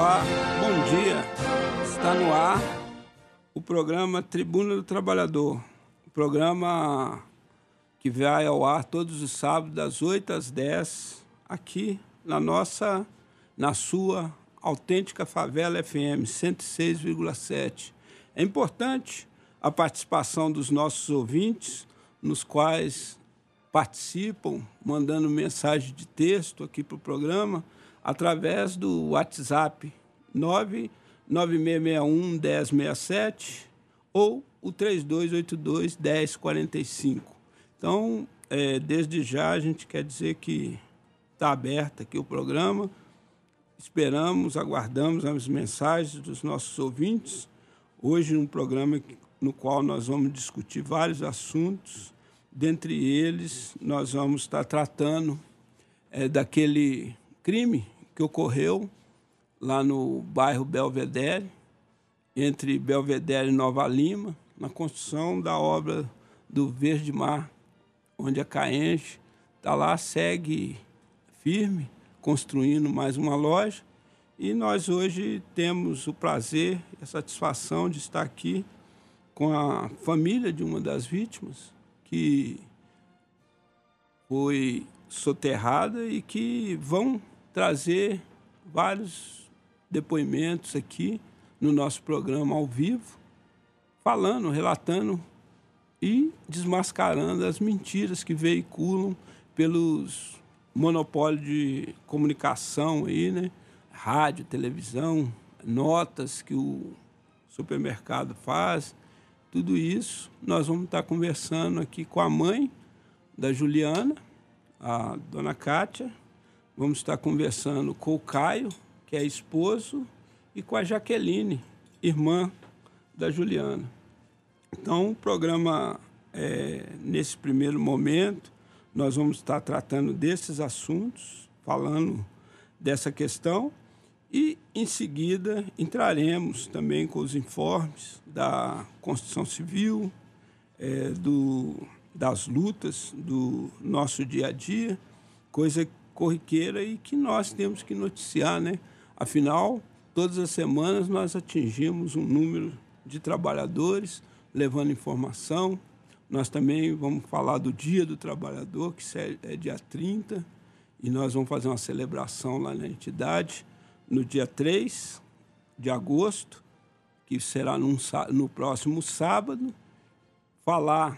Olá, bom dia. Está no ar o programa Tribuna do Trabalhador, o programa que vai ao ar todos os sábados, das 8 às 10, aqui na sua autêntica Favela FM 106,7. É importante a participação dos nossos ouvintes, nos quais participam mandando mensagem de texto aqui para o programa, através do WhatsApp 99661-1067 ou o 3282-1045. Então, desde já, a gente quer dizer que está aberto aqui o programa. Esperamos, aguardamos as mensagens dos nossos ouvintes. Hoje, um programa no qual nós vamos discutir vários assuntos. Dentre eles, nós vamos estar tratando daquele crime que ocorreu lá no bairro Belvedere, entre Belvedere e Nova Lima, na construção da obra do Verde Mar, onde a Caenge está lá, segue firme, construindo mais uma loja. E nós hoje temos o prazer e a satisfação de estar aqui com a família de uma das vítimas, que foi soterrada e que vão trazer vários depoimentos aqui no nosso programa ao vivo, falando, relatando e desmascarando as mentiras que veiculam pelos monopólios de comunicação aí, né? Rádio, televisão, notas que o supermercado faz. Tudo isso nós vamos estar conversando aqui com a mãe da Juliana, a dona Kátia. Vamos estar conversando com o Caio, que é esposo, e com a Jaqueline, irmã da Juliana. Então, o programa, nesse primeiro momento, nós vamos estar tratando desses assuntos, falando dessa questão, e, em seguida, entraremos também com os informes da Constituição Civil, das lutas do nosso dia a dia, coisa corriqueira e que nós temos que noticiar, né? Afinal, todas as semanas nós atingimos um número de trabalhadores levando informação. Nós também vamos falar do Dia do Trabalhador, que é dia 30, e nós vamos fazer uma celebração lá na entidade no dia 3 de agosto, que será no próximo sábado, falar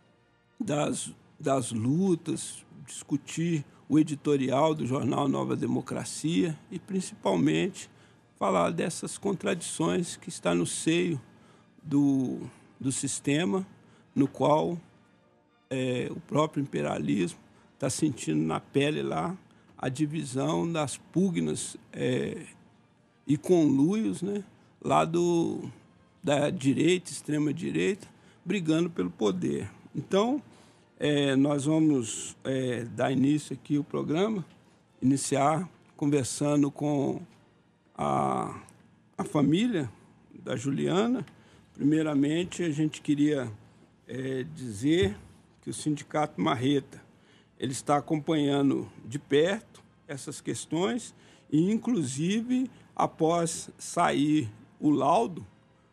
das lutas, discutir o editorial do jornal Nova Democracia e, principalmente, falar dessas contradições que está no seio do sistema, no qual o próprio imperialismo está sentindo na pele lá a divisão das pugnas e conluios, né, lá da direita, extrema-direita, brigando pelo poder. Então, nós vamos dar início aqui ao programa, iniciar conversando com a família da Juliana. Primeiramente, a gente queria dizer que o Sindicato Marreta ele está acompanhando de perto essas questões e, inclusive, após sair o laudo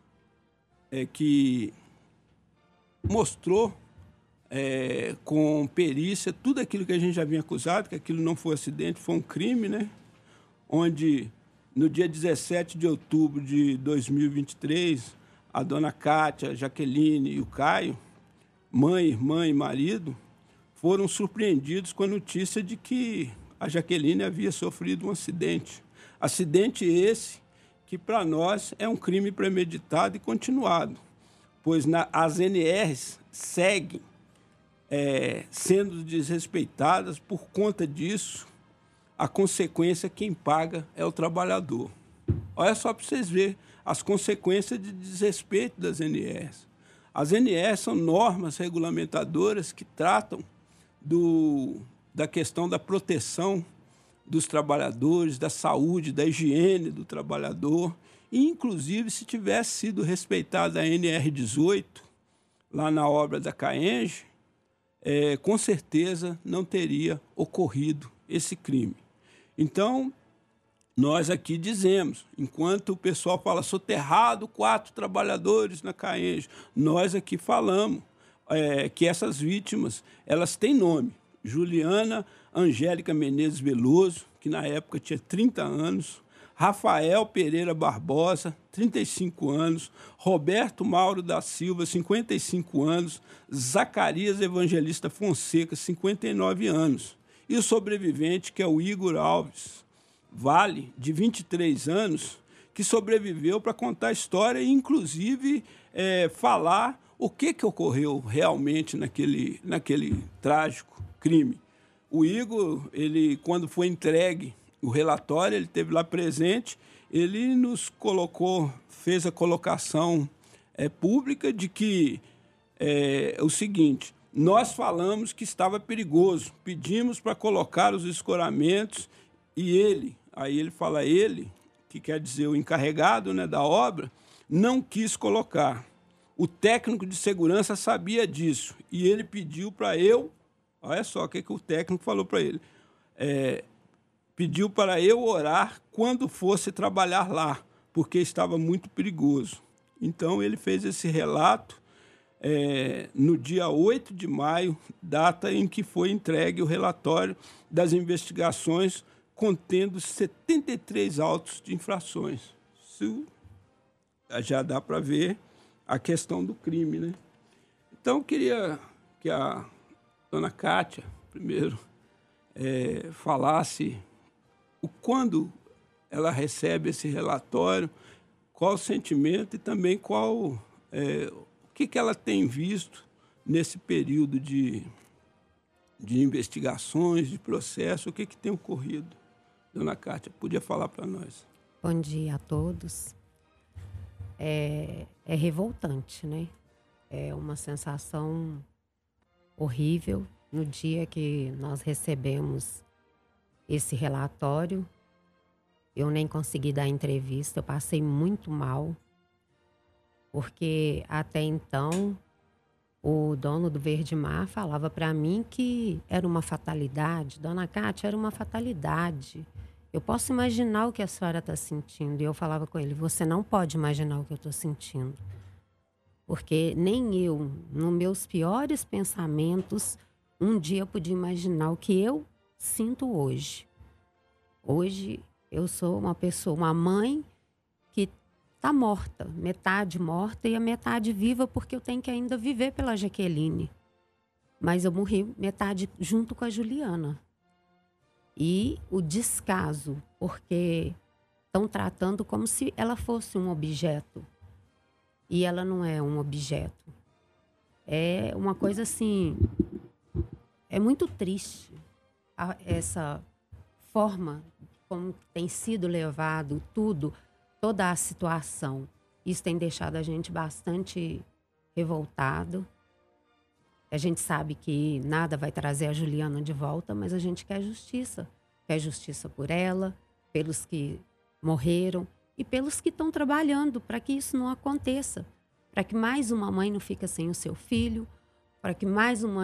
que mostrou com perícia tudo aquilo que a gente já vinha acusado, que aquilo não foi acidente, foi um crime, né? Onde, no dia 17 de outubro de 2023, a dona Kátia, a Jaqueline e o Caio, mãe, irmã e marido, foram surpreendidos com a notícia de que a Jaqueline havia sofrido um acidente. Acidente esse que, para nós, é um crime premeditado e continuado, pois as NRs seguem sendo desrespeitadas. Por conta disso, a consequência, quem paga é o trabalhador. Olha só para vocês verem as consequências de desrespeito das NRs. As NRs são normas regulamentadoras que tratam da questão da proteção dos trabalhadores, da saúde, da higiene do trabalhador. E, inclusive, se tivesse sido respeitada a NR18, lá na obra da Caenge, com certeza não teria ocorrido esse crime. Então, nós aqui dizemos, enquanto o pessoal fala soterrado 4 trabalhadores na Caenge, nós aqui falamos que essas vítimas elas têm nome. Juliana Angélica Menezes Veloso, que na época tinha 30 anos, Rafael Pereira Barbosa, 35 anos, Roberto Mauro da Silva, 55 anos, Zacarias Evangelista Fonseca, 59 anos, e o sobrevivente, que é o Igor Alves Vale, de 23 anos, que sobreviveu para contar a história e, inclusive, falar o que ocorreu realmente naquele trágico crime. O Igor, ele, quando foi entregue o relatório, ele esteve lá presente, ele nos colocou, fez a colocação pública de que o seguinte: nós falamos que estava perigoso, pedimos para colocar os escoramentos e ele, aí ele fala ele, que quer dizer o encarregado, né, da obra, não quis colocar. O técnico de segurança sabia disso e ele pediu para eu, olha só o que o técnico falou para ele, pediu para eu orar quando fosse trabalhar lá, porque estava muito perigoso. Então, ele fez esse relato no dia 8 de maio, data em que foi entregue o relatório das investigações contendo 73 autos de infrações. Isso já dá para ver a questão do crime, né? Então, eu queria que a dona Kátia, primeiro, falasse quando ela recebe esse relatório, qual o sentimento e também o que ela tem visto nesse período de investigações, de processo, o que tem ocorrido. Dona Kátia, podia falar para nós? Bom dia a todos. É revoltante, né? É uma sensação horrível. No dia que nós recebemos esse relatório, eu nem consegui dar entrevista, eu passei muito mal, porque até então o dono do Verde Mar falava para mim que era uma fatalidade. Dona Kátia, era uma fatalidade. Eu posso imaginar o que a senhora está sentindo. E eu falava com ele, você não pode imaginar o que eu estou sentindo. Porque nem eu, nos meus piores pensamentos, um dia eu podia imaginar o que eu sinto hoje. Hoje eu sou uma pessoa, uma mãe que está morta, metade morta e a metade viva, porque eu tenho que ainda viver pela Jaqueline. Mas eu morri metade junto com a Juliana. E o descaso, porque estão tratando como se ela fosse um objeto. E ela não é um objeto. É uma coisa assim, é muito triste essa forma como tem sido levado tudo, toda a situação. Isso tem deixado a gente bastante revoltado. A gente sabe que nada vai trazer a Juliana de volta, mas a gente quer justiça. Quer justiça por ela, pelos que morreram e pelos que estão trabalhando para que isso não aconteça. Para que mais uma mãe não fique sem o seu filho, para que mais uma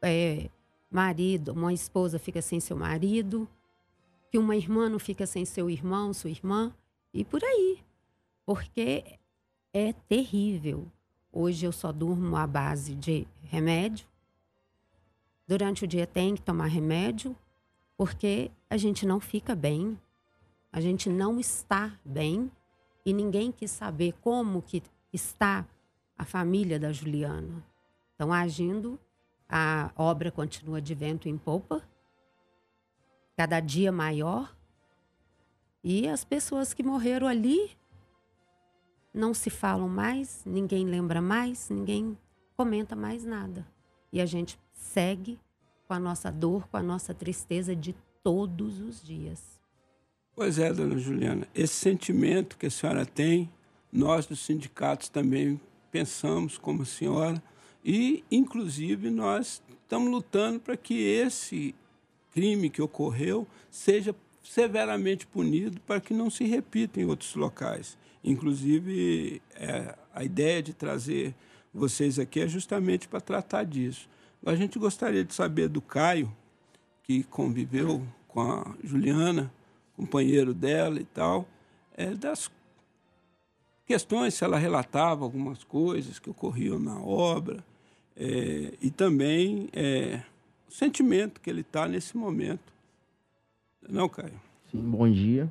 esposa fique sem seu marido, que uma irmã não fica sem seu irmão, sua irmã, e por aí. Porque é terrível. Hoje eu só durmo à base de remédio. Durante o dia tem que tomar remédio, porque a gente não fica bem. A gente não está bem e ninguém quis saber como que está a família da Juliana. Estão agindo, a obra continua de vento em popa, cada dia maior, e as pessoas que morreram ali não se falam mais, ninguém lembra mais, ninguém comenta mais nada. E a gente segue com a nossa dor, com a nossa tristeza de todos os dias. Pois é, dona Juliana, esse sentimento que a senhora tem, nós dos sindicatos também pensamos como a senhora e, inclusive, nós estamos lutando para que esse crime que ocorreu seja severamente punido para que não se repita em outros locais. Inclusive, a ideia de trazer vocês aqui é justamente para tratar disso. A gente gostaria de saber do Caio, que conviveu com a Juliana, companheiro dela e tal, das questões, se ela relatava algumas coisas que ocorriam na obra, e também o sentimento que ele está nesse momento. Não, Caio? Sim, bom dia.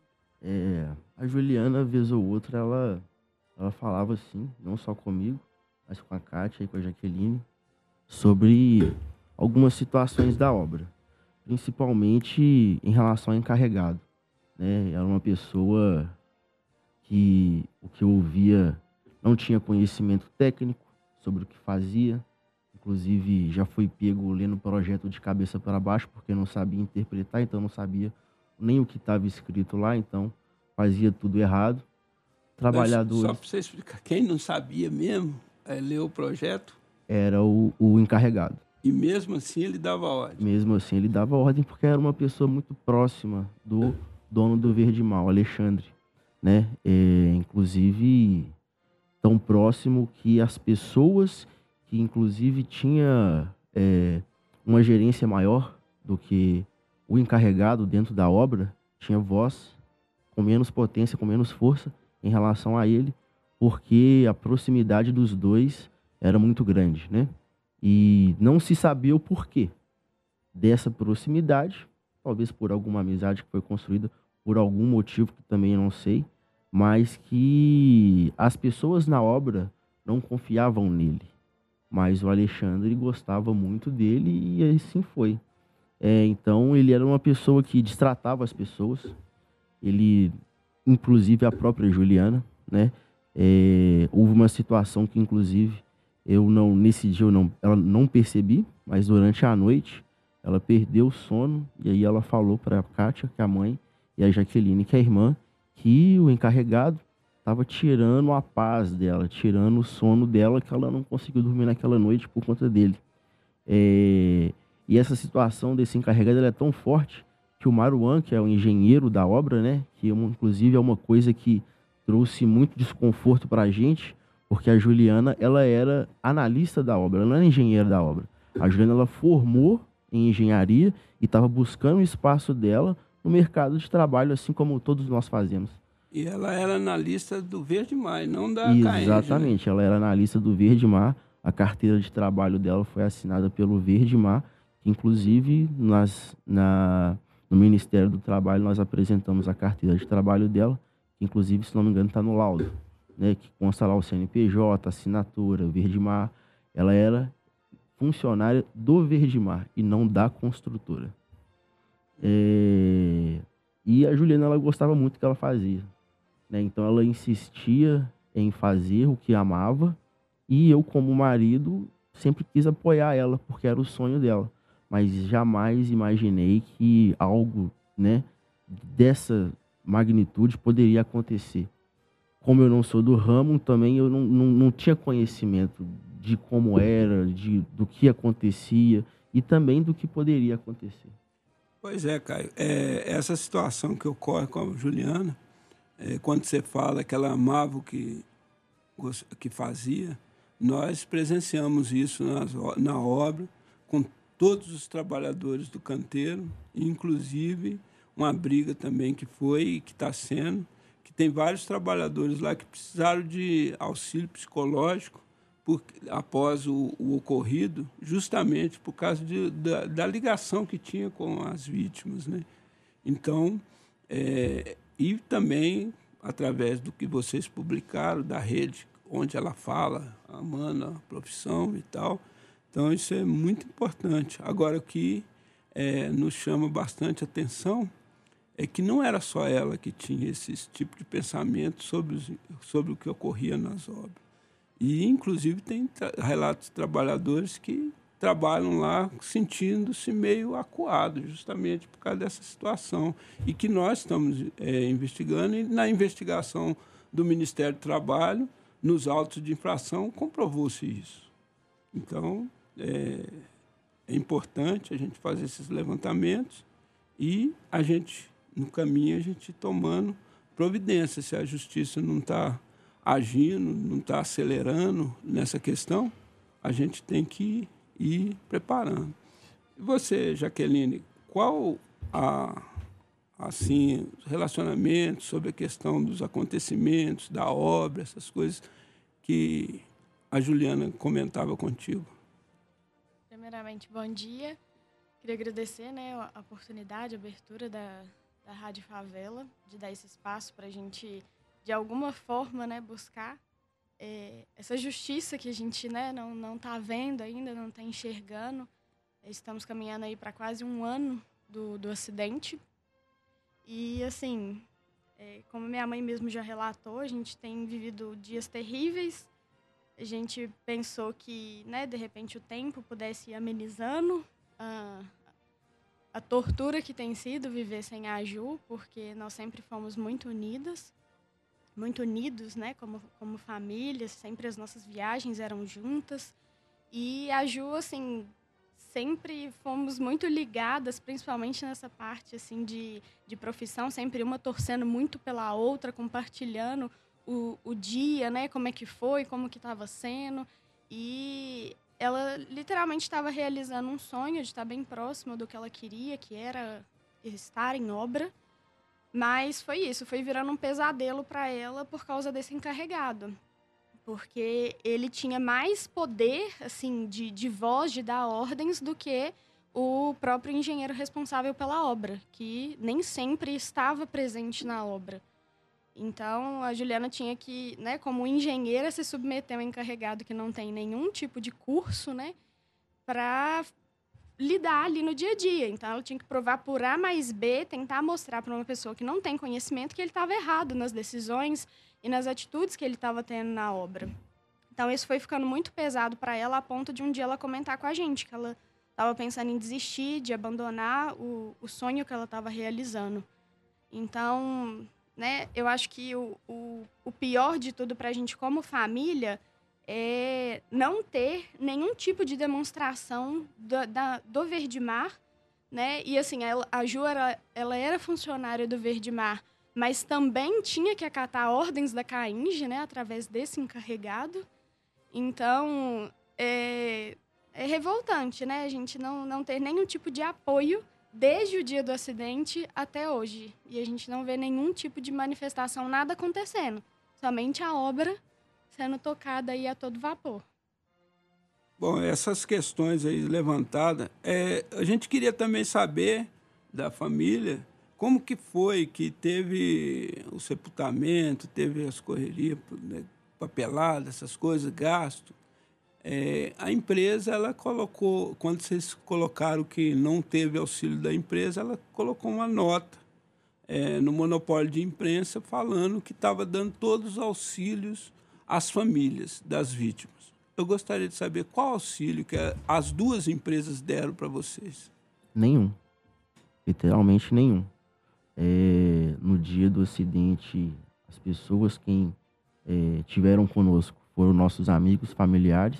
A Juliana, vez ou outra, ela falava assim, não só comigo, mas com a Kátia e com a Jaqueline, sobre algumas situações da obra, principalmente em relação ao encarregado, né? Era uma pessoa que o que eu ouvia não tinha conhecimento técnico sobre o que fazia, inclusive já foi pego lendo o projeto de cabeça para baixo porque não sabia interpretar, então não sabia nem o que estava escrito lá, então fazia tudo errado. Trabalhadores... Só para você explicar, quem não sabia mesmo ler o projeto? Era o encarregado. E mesmo assim ele dava ordem? Mesmo assim ele dava ordem porque era uma pessoa muito próxima do dono do Verde Mar, Alexandre, né? Inclusive tão próximo que as pessoas que inclusive tinha uma gerência maior do que o encarregado dentro da obra, tinha voz com menos potência, com menos força em relação a ele, porque a proximidade dos dois era muito grande, né? E não se sabia o porquê dessa proximidade, talvez por alguma amizade que foi construída, por algum motivo que também eu não sei, mas que as pessoas na obra não confiavam nele. Mas o Alexandre gostava muito dele e assim foi. Então ele era uma pessoa que destratava as pessoas, ele, inclusive a própria Juliana, né? Houve uma situação que inclusive nesse dia ela não percebi, mas durante a noite ela perdeu o sono e aí ela falou para a Kátia, que é a mãe, e a Jaqueline, que é a irmã, que o encarregado estava tirando a paz dela, tirando o sono dela, que ela não conseguiu dormir naquela noite por conta dele. E essa situação desse encarregado ela é tão forte que o Maruan, que é o engenheiro da obra, né, que inclusive é uma coisa que trouxe muito desconforto para a gente, porque a Juliana ela era analista da obra, ela não era engenheira da obra. A Juliana ela formou em engenharia e estava buscando o espaço dela no mercado de trabalho, assim como todos nós fazemos. E ela era analista do Verde Mar, não da CAENG. Exatamente, né? Ela era analista do Verde Mar. A carteira de trabalho dela foi assinada pelo Verde Mar, que inclusive no Ministério do Trabalho nós apresentamos a carteira de trabalho dela, que inclusive, se não me engano, está no laudo, né? Que consta lá o CNPJ, assinatura, Verde Mar. Ela era funcionária do Verde Mar e não da construtora. E a Juliana ela gostava muito do que ela fazia, né? Então ela insistia em fazer o que amava e eu, como marido, sempre quis apoiar ela porque era o sonho dela, mas jamais imaginei que algo, né, dessa magnitude poderia acontecer. Como eu não sou do ramo, também eu não tinha conhecimento de como era, do que acontecia e também do que poderia acontecer. Pois é, Caio. Essa situação que ocorre com a Juliana, quando você fala que ela amava o que fazia, nós presenciamos isso na obra, com todos os trabalhadores do canteiro, inclusive uma briga também que foi e que está sendo, que tem vários trabalhadores lá que precisaram de auxílio psicológico após o ocorrido, justamente por causa da ligação que tinha com as vítimas, né? Então, e também através do que vocês publicaram, da rede, onde ela fala, amando a profissão e tal. Então, isso é muito importante. Agora, o que nos chama bastante atenção é que não era só ela que tinha esse tipo de pensamento sobre o que ocorria nas obras. E, inclusive, tem relatos de trabalhadores que trabalham lá sentindo-se meio acuados, justamente por causa dessa situação. E que nós estamos investigando, e na investigação do Ministério do Trabalho, nos autos de infração, comprovou-se isso. Então, é importante a gente fazer esses levantamentos e a gente, no caminho, a gente tomando providência. Se a justiça não está agindo, não está acelerando nessa questão, a gente tem que ir preparando. E você, Jaqueline, qual a assim, relacionamentos, sobre a questão dos acontecimentos, da obra, essas coisas que a Juliana comentava contigo. Primeiramente, bom dia. Queria agradecer, né, a oportunidade, a abertura da Rádio Favela, de dar esse espaço para a gente, de alguma forma, né, buscar essa justiça que a gente, né, não está vendo ainda, não está enxergando. Estamos caminhando aí para quase um ano do acidente. E, assim, como minha mãe mesmo já relatou, a gente tem vivido dias terríveis. A gente pensou que, né, de repente, o tempo pudesse ir amenizando a tortura que tem sido viver sem a Ju, porque nós sempre fomos muito unidos, né, como família, sempre as nossas viagens eram juntas. E a Ju, assim, sempre fomos muito ligadas, principalmente nessa parte assim, de profissão, sempre uma torcendo muito pela outra, compartilhando o dia, né, como é que foi, como que estava sendo. E ela literalmente estava realizando um sonho de estar bem próxima do que ela queria, que era estar em obra. Mas foi isso, foi virando um pesadelo para ela por causa desse encarregado. Porque ele tinha mais poder, assim, de voz, de dar ordens, do que o próprio engenheiro responsável pela obra, que nem sempre estava presente na obra. Então, a Juliana tinha que, né, como engenheira, se submeter a um encarregado que não tem nenhum tipo de curso, né, para lidar ali no dia a dia. Então, ela tinha que provar por A mais B, tentar mostrar para uma pessoa que não tem conhecimento que ele estava errado nas decisões e nas atitudes que ele estava tendo na obra. Então, isso foi ficando muito pesado para ela, a ponto de um dia ela comentar com a gente que ela estava pensando em desistir, de abandonar o sonho que ela estava realizando. Então, né, eu acho que o pior de tudo para a gente como família é não ter nenhum tipo de demonstração do Verdemar, né? E assim, a Ju ela era funcionária do Verdemar, mas também tinha que acatar ordens da CAING, né, através desse encarregado. Então, é revoltante, né? A gente não ter nenhum tipo de apoio desde o dia do acidente até hoje. E a gente não vê nenhum tipo de manifestação, nada acontecendo. Somente a obra sendo tocada aí a todo vapor. Bom, essas questões aí levantadas, a gente queria também saber da família como que foi que teve o sepultamento, teve as correrias, né, papelada, essas coisas, gasto. A empresa, ela colocou, quando vocês colocaram que não teve auxílio da empresa, ela colocou uma nota no monopólio de imprensa falando que estava dando todos os auxílios às famílias das vítimas. Eu gostaria de saber qual auxílio que as duas empresas deram para vocês. Nenhum. Literalmente nenhum. No dia do acidente, as pessoas que tiveram conosco foram nossos amigos, familiares.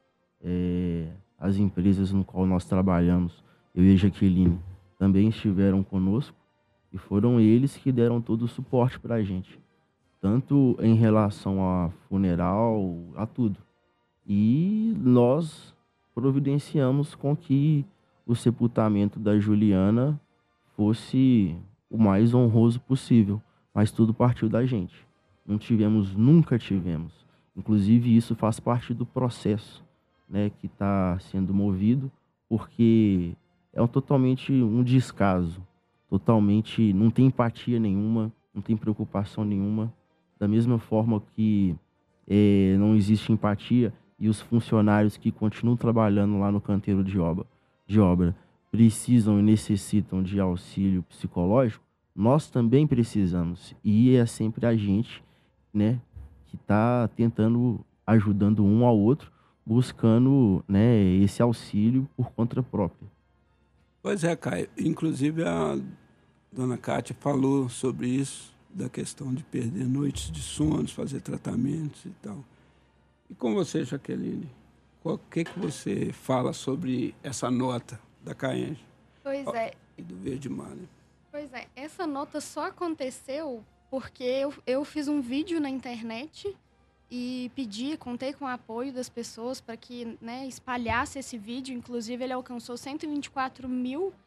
As empresas no qual nós trabalhamos, eu e a Jaqueline, também estiveram conosco e foram eles que deram todo o suporte para a gente, tanto em relação a funeral, a tudo. E nós providenciamos com que o sepultamento da Juliana fosse o mais honroso possível, mas tudo partiu da gente. Nunca tivemos. Inclusive, isso faz parte do processo, né, que está sendo movido, porque é totalmente um descaso, totalmente, não tem empatia nenhuma, não tem preocupação nenhuma, da mesma forma que não existe empatia e os funcionários que continuam trabalhando lá no canteiro de obra precisam e necessitam de auxílio psicológico, nós também precisamos. E é sempre a gente, né, que está ajudando um ao outro, buscando, né, esse auxílio por conta própria. Pois é, Caio. Inclusive, a dona Kátia falou sobre isso, da questão de perder noites de sono, fazer tratamentos e tal. E com você, Jaqueline, o que você fala sobre essa nota da CAENG? Pois é. E do Verdemar, né? Pois é, essa nota só aconteceu porque eu fiz um vídeo na internet e contei com o apoio das pessoas para que, né, espalhasse esse vídeo. Inclusive, ele alcançou 124 mil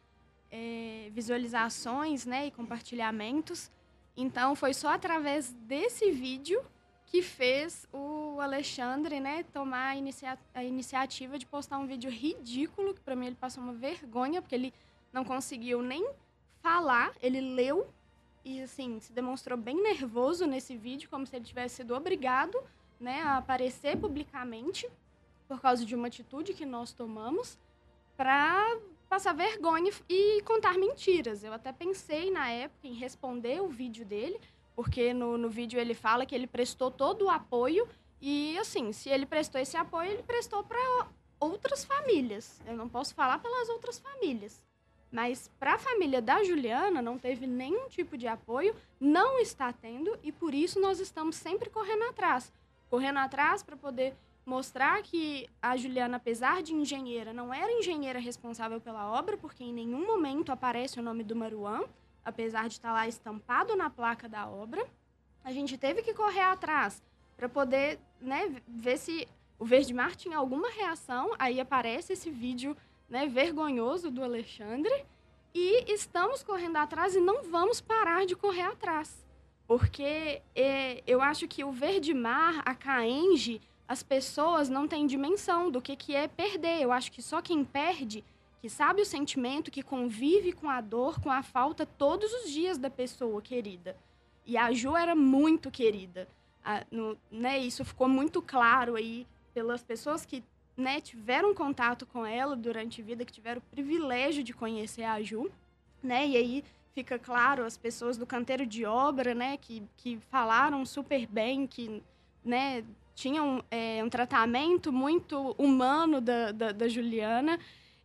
visualizações, né, e compartilhamentos. Então, foi só através desse vídeo que fez o Alexandre, né, tomar a iniciativa de postar um vídeo ridículo, que para mim ele passou uma vergonha, porque ele não conseguiu nem falar, ele leu e, assim, se demonstrou bem nervoso nesse vídeo, como se ele tivesse sido obrigado, né, a aparecer publicamente por causa de uma atitude que nós tomamos para passar vergonha e contar mentiras. Eu até pensei, na época, em responder o vídeo dele, porque no vídeo ele fala que ele prestou todo o apoio e, assim, se ele prestou esse apoio, ele prestou para outras famílias. Eu não posso falar pelas outras famílias. Mas para a família da Juliana não teve nenhum tipo de apoio, não está tendo, e por isso nós estamos sempre correndo atrás. Correndo atrás para poder mostrar que a Juliana, apesar de engenheira, não era engenheira responsável pela obra, porque em nenhum momento aparece o nome do Maruan, apesar de estar lá estampado na placa da obra. A gente teve que correr atrás para poder, né, ver se o Verdemar tinha alguma reação. Aí aparece esse vídeo, né, vergonhoso do Alexandre. E estamos correndo atrás e não vamos parar de correr atrás. Porque eu acho que o Verdemar, a Caenge, as pessoas não têm dimensão do que é perder. Eu acho que só quem perde, que sabe o sentimento, que convive com a dor, com a falta todos os dias da pessoa querida. E a Ju era muito querida. Né, isso ficou muito claro aí pelas pessoas que, né, tiveram contato com ela durante a vida, que tiveram o privilégio de conhecer a Ju. Né, e aí fica claro as pessoas do canteiro de obra, né, que falaram super bem, que, né, tinham um tratamento muito humano da Juliana.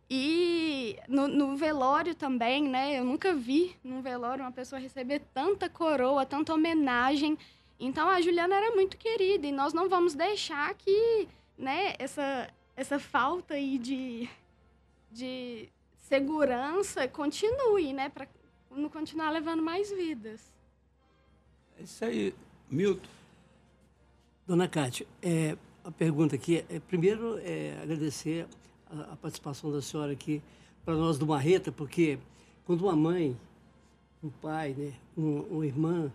E no velório também, né? Eu nunca vi num velório uma pessoa receber tanta coroa, tanta homenagem. Então, a Juliana era muito querida e nós não vamos deixar que, né, essa falta aí de segurança continue, né? Para não continuar levando mais vidas. É isso aí, Milton. Dona Cátia, a pergunta aqui primeiro, agradecer a participação da senhora aqui para nós do Marreta, porque quando uma mãe, um pai, né, uma irmã,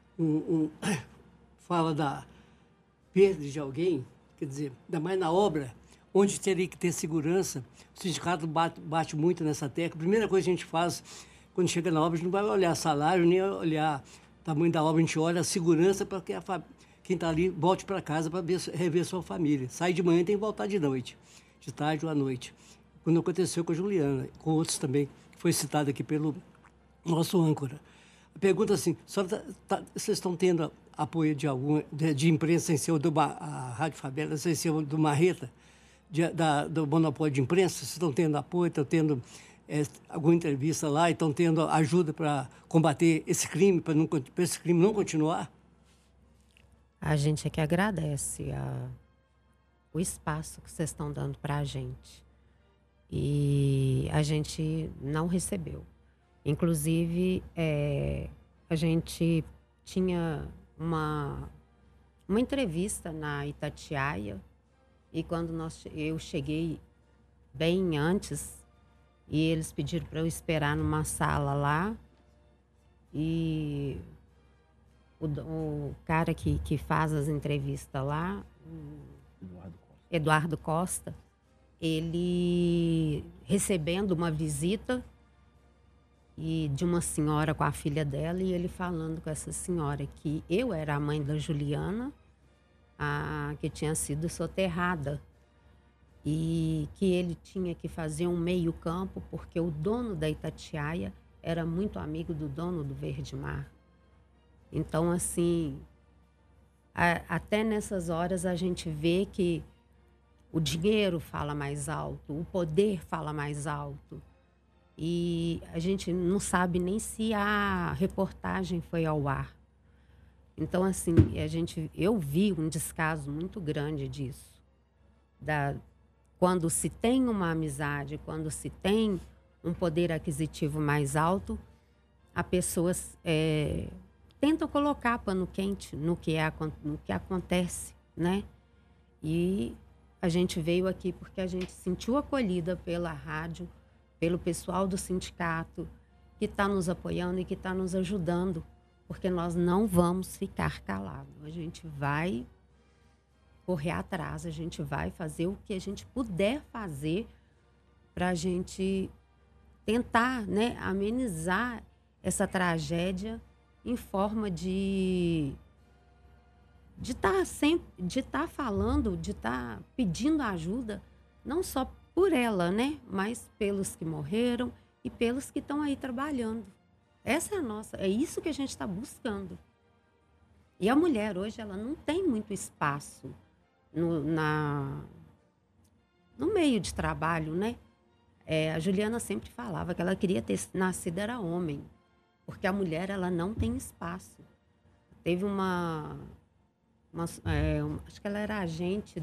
fala da perda de alguém, quer dizer, ainda mais na obra, onde teria que ter segurança, o sindicato bate muito nessa tecla. A primeira coisa que a gente faz quando chega na obra, a gente não vai olhar salário, nem olhar o tamanho da obra, a gente olha a segurança para que quem está ali volte para casa para rever sua família. Sai de manhã e tem que voltar de noite, de tarde ou à noite. Quando aconteceu com a Juliana, com outros também, que foi citado aqui pelo nosso âncora. A pergunta assim, vocês estão tendo apoio de imprensa sem ser a Rádio Favela, sem ser do Marreta, do monopólio de imprensa? Vocês estão tendo apoio, estão tendo alguma entrevista lá, e estão tendo ajuda para combater esse crime, para esse crime não continuar? A gente é que agradece o espaço que vocês estão dando para a gente. E a gente não recebeu. Inclusive, a gente tinha uma entrevista na Itatiaia, e quando eu cheguei bem antes, e eles pediram para eu esperar numa sala lá, e o cara que faz as entrevistas lá, Eduardo Costa, ele recebendo uma visita de uma senhora com a filha dela, e ele falando com essa senhora que eu era a mãe da Juliana, que tinha sido soterrada, e que ele tinha que fazer um meio-campo porque o dono da Itatiaia era muito amigo do dono do Verdemar. Então, assim, até nessas horas a gente vê que o dinheiro fala mais alto, o poder fala mais alto. E a gente não sabe nem se a reportagem foi ao ar. Então, assim, eu vi um descaso muito grande disso. Quando se tem uma amizade, quando se tem um poder aquisitivo mais alto, a pessoa tenta colocar pano quente no que acontece, né? E a gente veio aqui porque a gente sentiu acolhida pela rádio, pelo pessoal do sindicato que está nos apoiando e que está nos ajudando, porque nós não vamos ficar calados. A gente vai correr atrás, a gente vai fazer o que a gente puder fazer para a gente tentar, né, amenizar essa tragédia em forma de estar falando, de estar pedindo ajuda, não só por ela, né, mas pelos que morreram e pelos que estão aí trabalhando. Essa é a nossa, é isso que a gente está buscando. E a mulher hoje, ela não tem muito espaço no meio de trabalho, né? A Juliana sempre falava que ela queria ter nascido era homem, porque a mulher, ela não tem espaço. Teve acho que ela era agente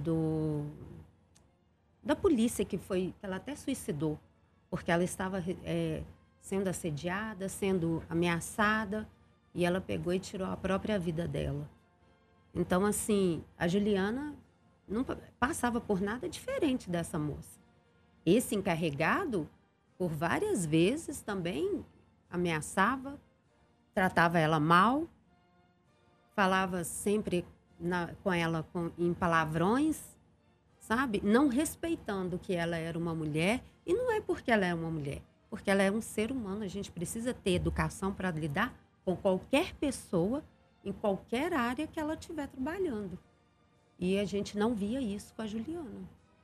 da polícia, que ela até suicidou, porque ela estava sendo assediada, sendo ameaçada, e ela pegou e tirou a própria vida dela. Então, assim, a Juliana não passava por nada diferente dessa moça. Esse encarregado, por várias vezes, também ameaçava, tratava ela mal, falava sempre com ela em palavrões, sabe? Não respeitando que ela era uma mulher. E não é porque ela é uma mulher, porque ela é um ser humano. A gente precisa ter educação para lidar com qualquer pessoa, em qualquer área que ela estiver trabalhando. E a gente não via isso com a Juliana.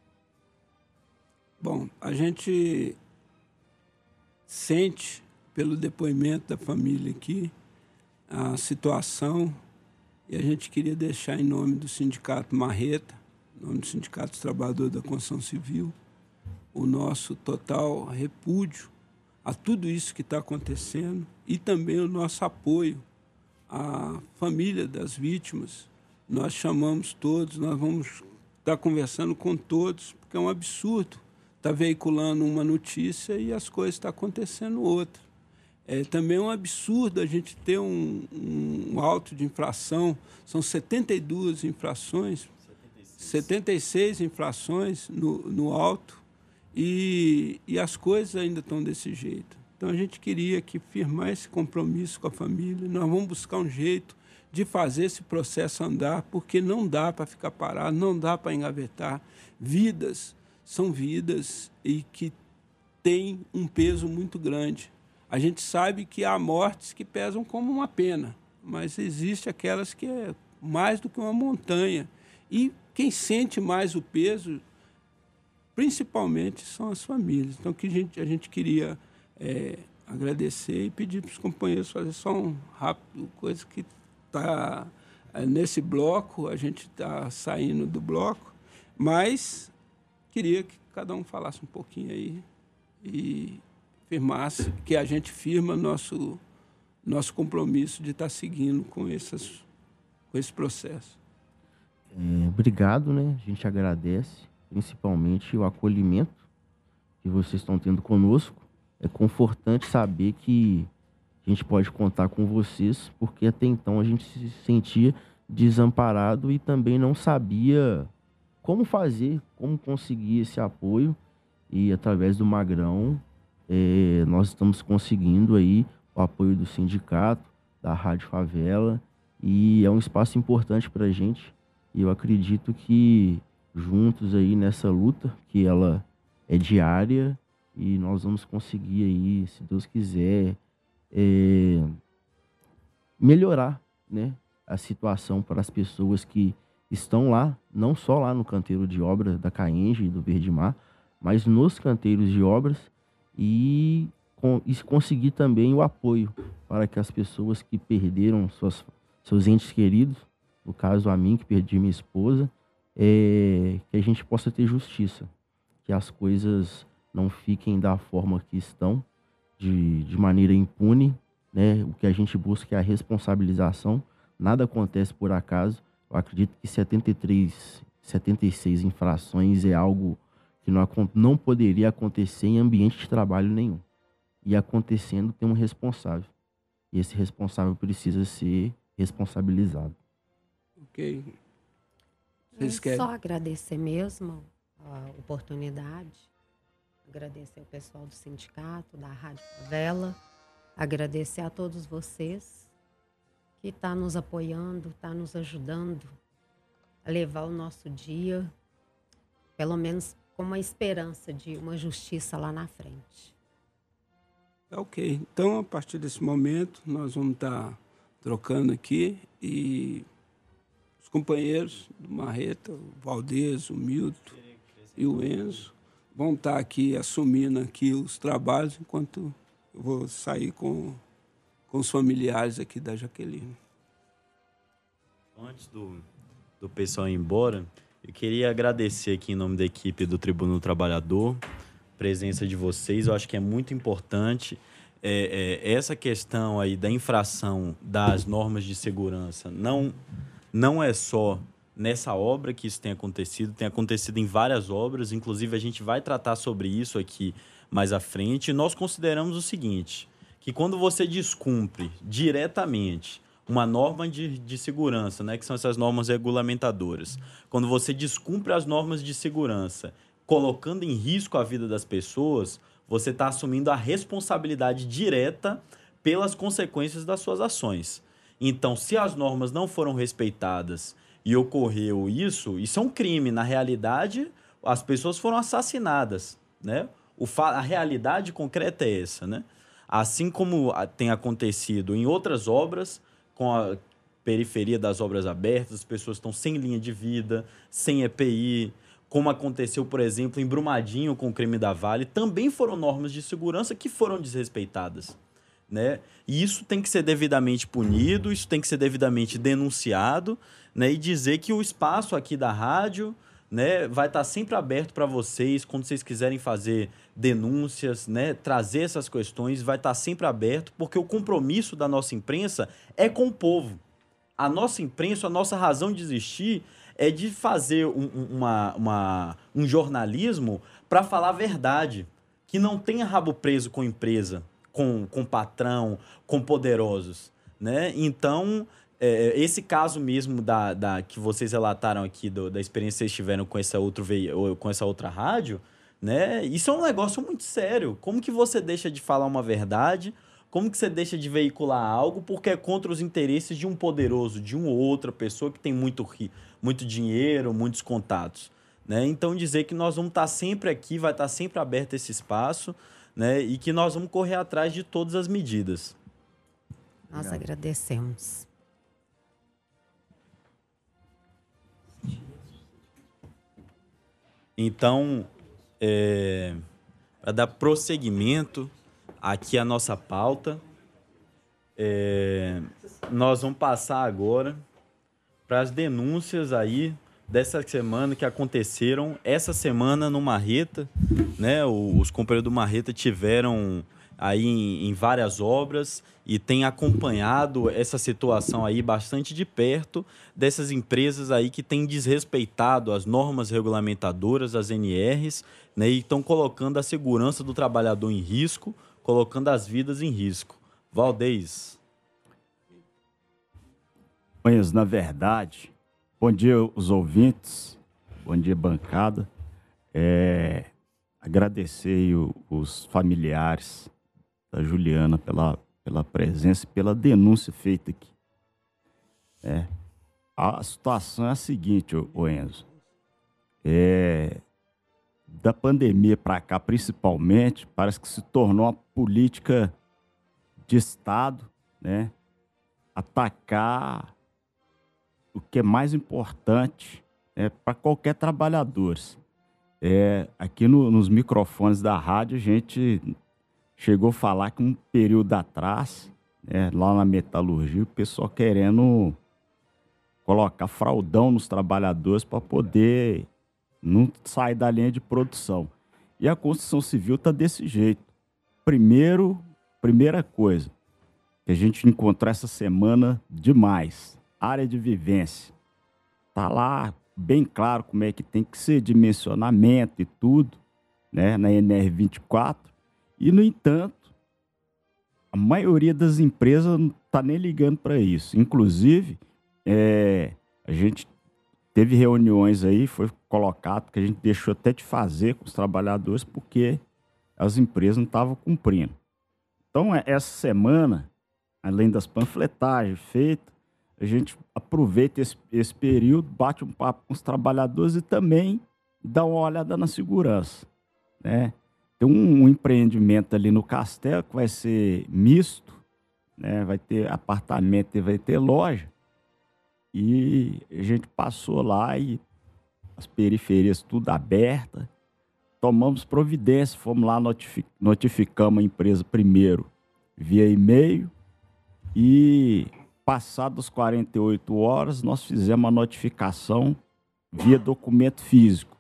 Bom, a gente sente, pelo depoimento da família aqui, a situação, e a gente queria deixar em nome do Sindicato Marreta, em nome do Sindicato dos Trabalhadores da Construção Civil, o nosso total repúdio a tudo isso que está acontecendo e também o nosso apoio à família das vítimas. Nós chamamos todos, nós vamos estar conversando com todos, porque é um absurdo estar veiculando uma notícia e as coisas estão acontecendo outra. Também é um absurdo a gente ter um auto de infração, são 72 infrações, 76 infrações no auto, e as coisas ainda estão desse jeito. Então, a gente queria que firmar esse compromisso com a família, nós vamos buscar um jeito de fazer esse processo andar, porque não dá para ficar parado, não dá para engavetar. Vidas são vidas e que têm um peso muito grande. A gente sabe que há mortes que pesam como uma pena, mas existe aquelas que é mais do que uma montanha. E quem sente mais o peso, principalmente, são as famílias. Então, que a gente queria agradecer e pedir para os companheiros fazer só um rápido coisa que está nesse bloco, a gente está saindo do bloco, mas queria que cada um falasse um pouquinho aí e firmasse, que a gente firma nosso compromisso de estar seguindo com esse processo. Obrigado, né? A gente agradece, principalmente o acolhimento que vocês estão tendo conosco. É confortante saber que a gente pode contar com vocês, porque até então a gente se sentia desamparado e também não sabia como fazer, como conseguir esse apoio. E através do Magrão, nós estamos conseguindo aí o apoio do sindicato, da Rádio Favela, e é um espaço importante para a gente. E eu acredito que juntos aí nessa luta, que ela é diária, e nós vamos conseguir aí, se Deus quiser, melhorar, né, a situação para as pessoas que estão lá, não só lá no canteiro de obra da Caenge e do Verde Mar, mas nos canteiros de obras, e conseguir também o apoio para que as pessoas que perderam seus entes queridos, no caso a mim, que perdi minha esposa, que a gente possa ter justiça, que as coisas não fiquem da forma que estão, de maneira impune, né? O que a gente busca é a responsabilização, nada acontece por acaso. Eu acredito que 76 infrações é algo que não poderia acontecer em ambiente de trabalho nenhum. E acontecendo, tem um responsável. E esse responsável precisa ser responsabilizado. Ok. Vocês querem? Só agradecer mesmo a oportunidade agradecer o pessoal do sindicato, da Rádio Favela, agradecer a todos vocês que estão nos apoiando, estão nos ajudando a levar o nosso dia, pelo menos com uma esperança de uma justiça lá na frente. Ok, então a partir desse momento nós vamos estar trocando aqui e os companheiros do Marreta, o Valdez, o Milton e o Enzo vão estar aqui assumindo aqui os trabalhos enquanto eu vou sair com os familiares aqui da Jaqueline. Antes do pessoal ir embora, eu queria agradecer aqui em nome da equipe do Tribuna do Trabalhador a presença de vocês. Eu acho que é muito importante essa questão aí da infração das normas de segurança. Não é só nessa obra que isso tem acontecido em várias obras, inclusive a gente vai tratar sobre isso aqui mais à frente. Nós consideramos o seguinte, que quando você descumpre diretamente uma norma de segurança, né, que são essas normas regulamentadoras, quando você descumpre as normas de segurança, colocando em risco a vida das pessoas, você está assumindo a responsabilidade direta pelas consequências das suas ações. Então, se as normas não foram respeitadas e ocorreu isso é um crime. Na realidade, as pessoas foram assassinadas, né? A realidade concreta é essa, né? Assim como tem acontecido em outras obras, com a periferia das obras abertas, as pessoas estão sem linha de vida, sem EPI, como aconteceu, por exemplo, em Brumadinho com o crime da Vale, também foram normas de segurança que foram desrespeitadas, né? E isso tem que ser devidamente punido, isso tem que ser devidamente denunciado, né? E dizer que o espaço aqui da rádio, né, vai estar sempre aberto para vocês, quando vocês quiserem fazer denúncias, né, trazer essas questões, vai estar sempre aberto, porque o compromisso da nossa imprensa é com o povo. A nossa imprensa, a nossa razão de existir é de fazer um jornalismo para falar a verdade, que não tenha rabo preso com empresa, com patrão, com poderosos, né? Então, esse caso mesmo que vocês relataram aqui, da experiência que vocês tiveram com com essa outra rádio, né? Isso é um negócio muito sério. Como que você deixa de falar uma verdade? Como que você deixa de veicular algo porque é contra os interesses de um poderoso, de uma ou outra pessoa que tem muito dinheiro, muitos contatos, né? Então, dizer que nós vamos estar sempre aqui, vai estar sempre aberto esse espaço, né? E que nós vamos correr atrás de todas as medidas. Nós agradecemos. Então, para dar prosseguimento aqui à nossa pauta, nós vamos passar agora para as denúncias aí dessa semana que aconteceram essa semana no Marreta, né? Os companheiros do Marreta tiveram aí em várias obras e tem acompanhado essa situação aí bastante de perto, dessas empresas aí que têm desrespeitado as normas regulamentadoras, as NRs, né, e estão colocando a segurança do trabalhador em risco, colocando as vidas em risco. Valdez. Mas, na verdade, bom dia os ouvintes, bom dia bancada, agradecer aí os familiares da Juliana pela presença e pela denúncia feita aqui. A situação é a seguinte, ô Enzo. Da pandemia para cá, principalmente, parece que se tornou uma política de Estado, né? Atacar o que é mais importante para qualquer trabalhador. Aqui nos microfones da rádio, a gente chegou a falar que um período atrás, lá na metalurgia, o pessoal querendo colocar fraldão nos trabalhadores para poder não sair da linha de produção. E a construção civil está desse jeito. Primeira coisa que a gente encontrou essa semana demais, área de vivência. Está lá bem claro como é que tem que ser, dimensionamento e tudo, né, na NR24. E, no entanto, a maioria das empresas não está nem ligando para isso. Inclusive, a gente teve reuniões aí, foi colocado que a gente deixou até de fazer com os trabalhadores, porque as empresas não estavam cumprindo. Então, essa semana, além das panfletagens feitas, a gente aproveita esse período, bate um papo com os trabalhadores e também dá uma olhada na segurança, né? Tem um empreendimento ali no Castelo que vai ser misto, né? Vai ter apartamento e vai ter loja. E a gente passou lá e as periferias tudo abertas. Tomamos providência, fomos lá, notificamos a empresa primeiro via e-mail e, passadas 48 horas, nós fizemos a notificação via documento físico.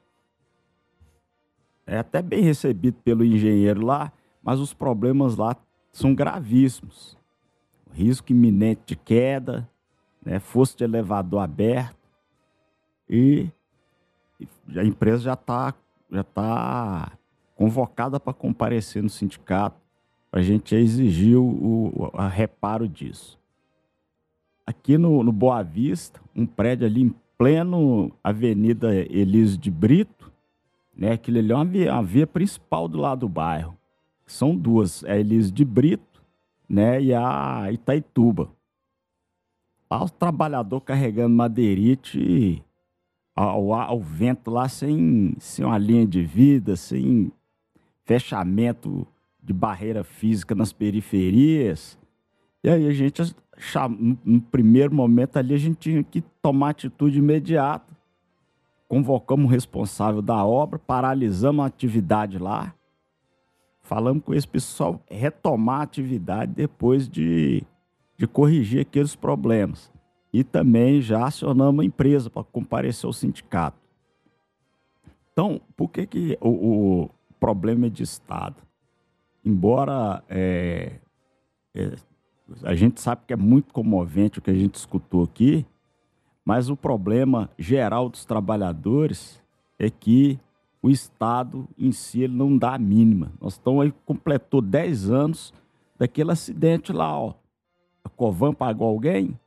É até bem recebido pelo engenheiro lá, mas os problemas lá são gravíssimos. Risco iminente de queda, né, fosso de elevador aberto, e a empresa já está convocada para comparecer no sindicato, para a gente exigir o reparo disso. Aqui no Boa Vista, um prédio ali em pleno Avenida Elísio de Brito, né, aquilo ali é uma via principal do lado do bairro. São duas, a Elísio de Brito, né, e a Itaituba. Lá o trabalhador carregando madeirite ao vento lá, sem uma linha de vida, sem fechamento de barreira física nas periferias. E aí a gente, no primeiro momento ali, a gente tinha que tomar atitude imediata. Convocamos o responsável da obra, paralisamos a atividade lá, falamos com esse pessoal retomar a atividade depois de corrigir aqueles problemas. E também já acionamos a empresa para comparecer ao sindicato. Então, por que o problema é de Estado? Embora a gente sabe que é muito comovente o que a gente escutou aqui, mas o problema geral dos trabalhadores é que o Estado em si ele não dá a mínima. Nós estamos aí, completou 10 anos daquele acidente lá, ó. A Covan pagou alguém?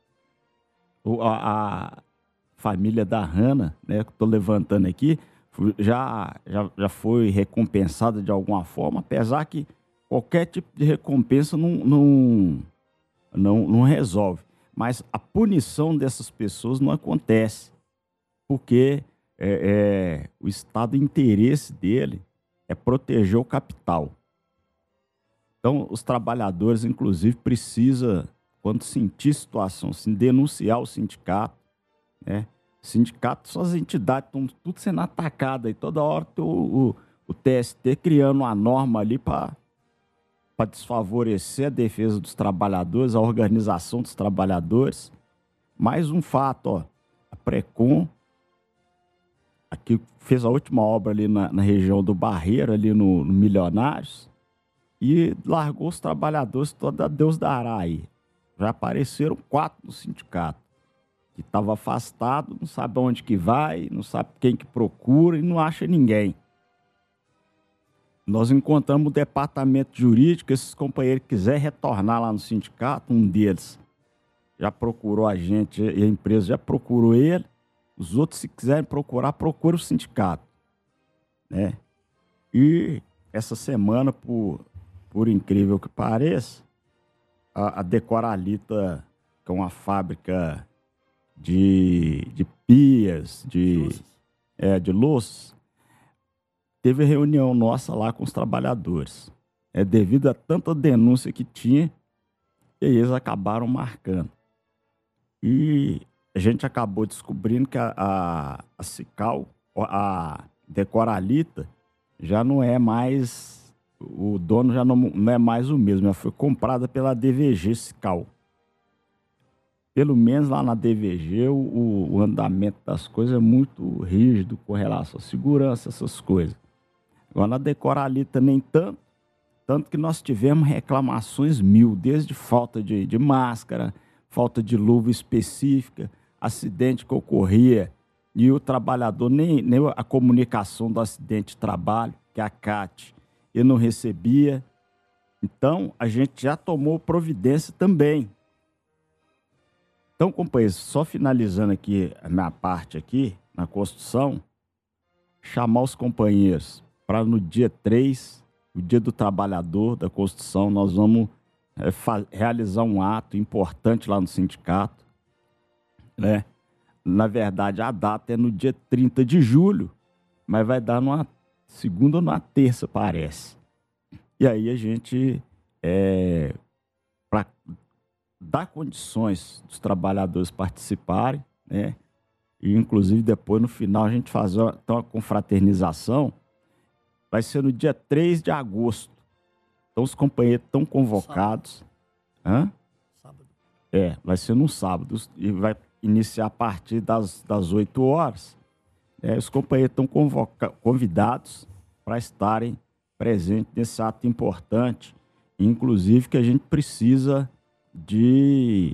A família da Hanna, né, que estou levantando aqui, já foi recompensada de alguma forma, apesar que qualquer tipo de recompensa não resolve. Mas a punição dessas pessoas não acontece, porque o Estado, o interesse dele é proteger o capital. Então, os trabalhadores, inclusive, precisam, quando sentir situação, se denunciar o sindicato, né? O sindicato, suas entidades estão tudo sendo atacadas, e toda hora o TST criando uma norma ali para desfavorecer a defesa dos trabalhadores, a organização dos trabalhadores. Mais um fato, ó, a Precon, aqui fez a última obra ali na região do Barreiro, ali no Milionários, e largou os trabalhadores, toda Deus dará aí. Já apareceram 4 no sindicato, que estava afastado, não sabe onde que vai, não sabe quem que procura e não acha ninguém. Nós encontramos o departamento jurídico, esses companheiros que quiserem retornar lá no sindicato, um deles já procurou a gente, e a empresa já procurou ele, os outros, se quiserem procurar, procura o sindicato, né? E essa semana, por incrível que pareça, a Decoralita, que é uma fábrica de pias, de louças, teve reunião nossa lá com os trabalhadores. Devido a tanta denúncia que tinha, e eles acabaram marcando. E a gente acabou descobrindo que a Cical, a Decoralita, já não é mais, o dono já não é mais o mesmo, ela foi comprada pela DVG Cical. Pelo menos lá na DVG, o andamento das coisas é muito rígido com relação à segurança, essas coisas. Agora, na Decoralita, nem tanto que nós tivemos reclamações 1000, desde falta de máscara, falta de luva específica, acidente que ocorria, e o trabalhador, nem a comunicação do acidente de trabalho, que é a CAT, ele não recebia. Então, a gente já tomou providência também. Então, companheiros, só finalizando aqui a minha parte aqui, na construção, chamar os companheiros para no dia 3 o Dia do Trabalhador da Construção, nós vamos realizar um ato importante lá no sindicato, né? Na verdade, a data é no dia 30 de julho, mas vai dar numa segunda ou numa terça, parece. E aí a gente, para dar condições dos trabalhadores participarem, né? E, inclusive, depois, no final, a gente fazer uma confraternização, vai ser no dia 3 de agosto. Então, os companheiros estão convocados. Hã? Sábado. Vai ser num sábado. E vai iniciar a partir das 8 horas. Os companheiros estão convidados para estarem presentes nesse ato importante. Inclusive, que a gente precisa de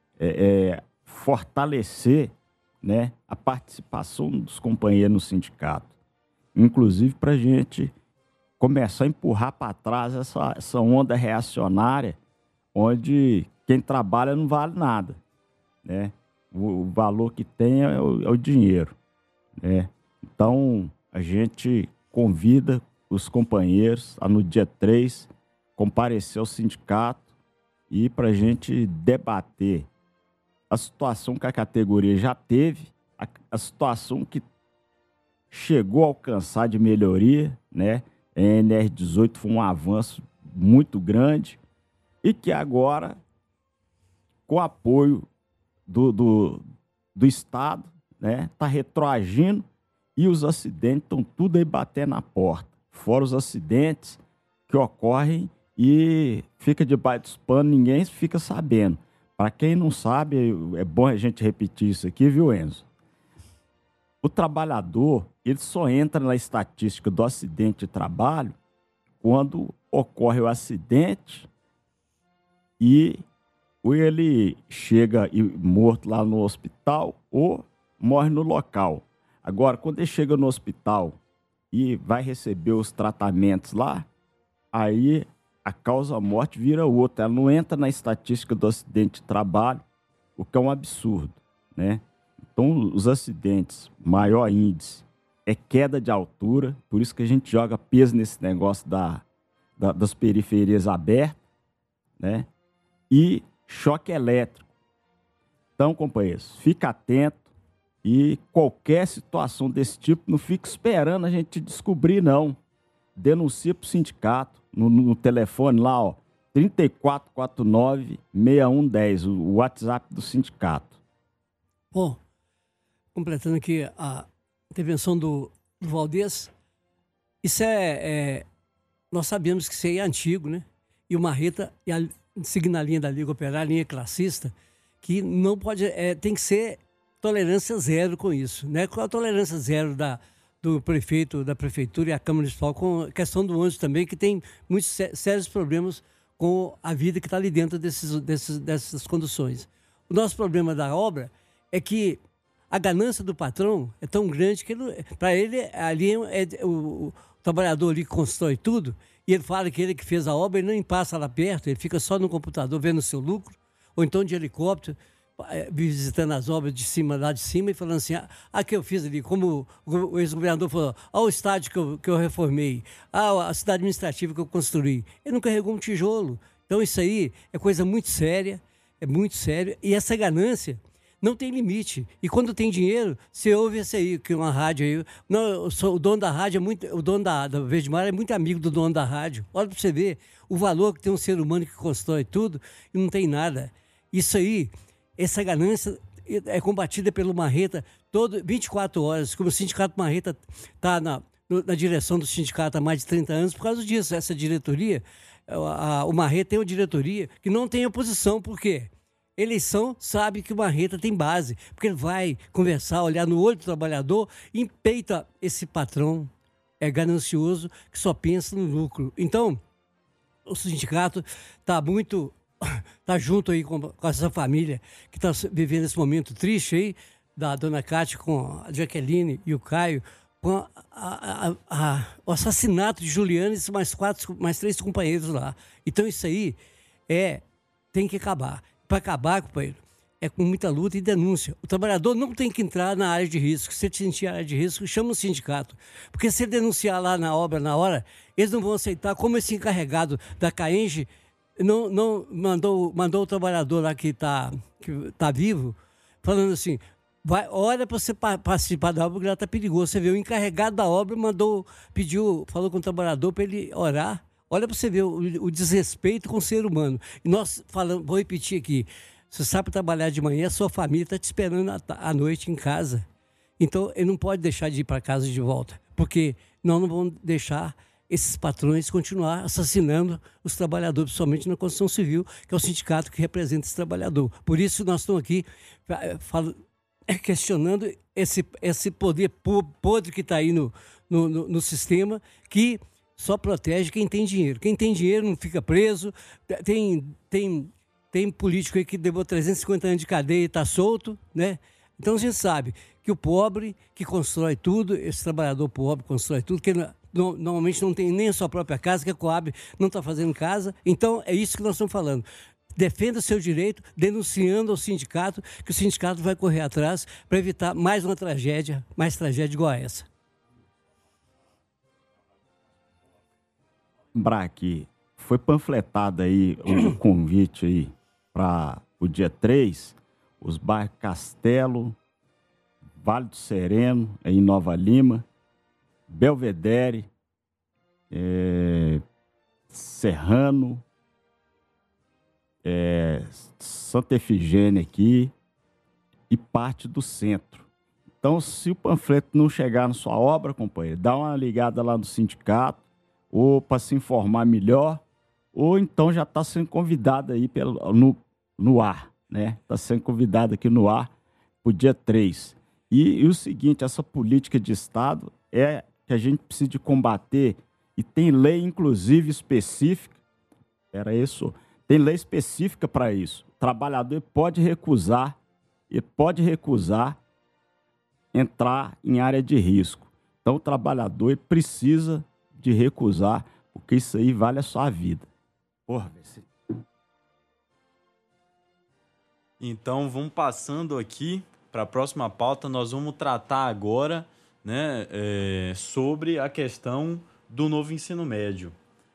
fortalecer, né, a participação dos companheiros no sindicato. Inclusive para a gente começar a empurrar para trás essa onda reacionária, onde quem trabalha não vale nada, né? O valor que tem é o dinheiro, né? Então, a gente convida os companheiros a, no dia 3, comparecer ao sindicato e para a gente debater a situação que a categoria já teve, a situação que chegou a alcançar de melhoria, né? A NR18 foi um avanço muito grande e que agora, com apoio do Estado, né, está retroagindo e os acidentes estão tudo aí batendo na porta. Fora os acidentes que ocorrem e fica debaixo dos panos, ninguém fica sabendo. Para quem não sabe, é bom a gente repetir isso aqui, viu, Enzo? O trabalhador, ele só entra na estatística do acidente de trabalho quando ocorre o acidente e ou ele chega morto lá no hospital ou morre no local. Agora, quando ele chega no hospital e vai receber os tratamentos lá, aí a causa-morte vira outra. Ela não entra na estatística do acidente de trabalho, o que é um absurdo, né? Então, os acidentes, maior índice, é queda de altura, por isso que a gente joga peso nesse negócio das periferias abertas, né? E choque elétrico. Então, companheiros, fica atento e qualquer situação desse tipo, não fique esperando a gente descobrir, não. Denuncie para o sindicato, no telefone lá, ó, 3449-6110, o WhatsApp do sindicato. Bom, completando aqui a intervenção do Valdez, isso nós sabemos que isso aí é antigo, né? E o Marreta, seguindo a linha da Liga Operária, a linha classista, que não pode, tem que ser tolerância zero com isso, né? Qual a tolerância zero do prefeito, da prefeitura e a Câmara Municipal, com a questão do ônibus também, que tem muitos sérios problemas com a vida que está ali dentro dessas conduções. O nosso problema da obra é que a ganância do patrão é tão grande que para ele ali o trabalhador ali que constrói tudo, e ele fala que ele que fez a obra, ele nem passa lá perto, ele fica só no computador vendo o seu lucro, ou então de helicóptero, visitando as obras de cima, lá de cima, e falando assim, que eu fiz ali, como o ex-governador falou, o estádio que eu reformei, a cidade administrativa que eu construí. Ele não carregou um tijolo. Então isso aí é coisa muito séria, e essa ganância não tem limite. E quando tem dinheiro, você ouve isso aí, que uma rádio aí. Não, o dono da rádio o dono da Verde Mar é muito amigo do dono da rádio. Olha para você ver o valor que tem um ser humano que constrói tudo e não tem nada. Isso aí, essa ganância é combatida pelo Marreta 24 horas. Como o Sindicato Marreta está na direção do sindicato há mais de 30 anos, por causa disso, essa diretoria, o Marreta tem uma diretoria que não tem oposição. Por quê? Eleição sabe que o Marreta tem base, porque ele vai conversar, olhar no olho do trabalhador e empeita esse patrão ganancioso que só pensa no lucro. Então, o sindicato está junto aí com essa família que está vivendo esse momento triste aí, da dona Cátia com a Jaqueline e o Caio, com o assassinato de Juliana e mais 3 companheiros lá. Então, isso aí tem que acabar. Para acabar, companheiro, é com muita luta e denúncia. O trabalhador não tem que entrar na área de risco. Se ele sentir área de risco, chama o sindicato. Porque se ele denunciar lá na obra, na hora, eles não vão aceitar. Como esse encarregado da CAENGE não mandou o trabalhador lá que tá vivo, falando assim, olha para você participar da obra, porque ela está perigosa. Você vê, o encarregado da obra falou com o trabalhador para ele orar. Olha para você ver o desrespeito com o ser humano. E nós falamos, vou repetir aqui, você sabe trabalhar de manhã, sua família está te esperando à noite em casa. Então, ele não pode deixar de ir para casa de volta, porque nós não vamos deixar esses patrões continuar assassinando os trabalhadores, principalmente na construção civil, que é o sindicato que representa esse trabalhador. Por isso, nós estamos aqui questionando esse poder podre que está aí no sistema, que só protege quem tem dinheiro. Quem tem dinheiro não fica preso. Tem político aí que levou 350 anos de cadeia e está solto, né? Então a gente sabe que o pobre que constrói tudo, esse trabalhador pobre constrói tudo, que normalmente não tem nem a sua própria casa, que a Coab não está fazendo casa. Então é isso que nós estamos falando. Defenda seu direito, denunciando ao sindicato, que o sindicato vai correr atrás para evitar mais tragédia igual a essa. Lembrar que foi panfletado aí o convite aí para o dia 3, os bairros Castelo, Vale do Sereno, aí em Nova Lima, Belvedere, Serrano, Santa Efigênia aqui e parte do centro. Então, se o panfleto não chegar na sua obra, companheiro, dá uma ligada lá no sindicato, ou para se informar melhor, ou então já está sendo convidado aí no ar, né? Está sendo convidado aqui no ar para o dia 3. E o seguinte, essa política de Estado é que a gente precisa de combater, e tem lei, inclusive, específica, tem lei específica para isso. O trabalhador pode recusar entrar em área de risco. Então, o trabalhador precisa de recusar, porque isso aí vale a sua vida. Porra, Então, vamos passando aqui para a próxima pauta. Nós vamos tratar agora, né, sobre a questão do novo ensino médio.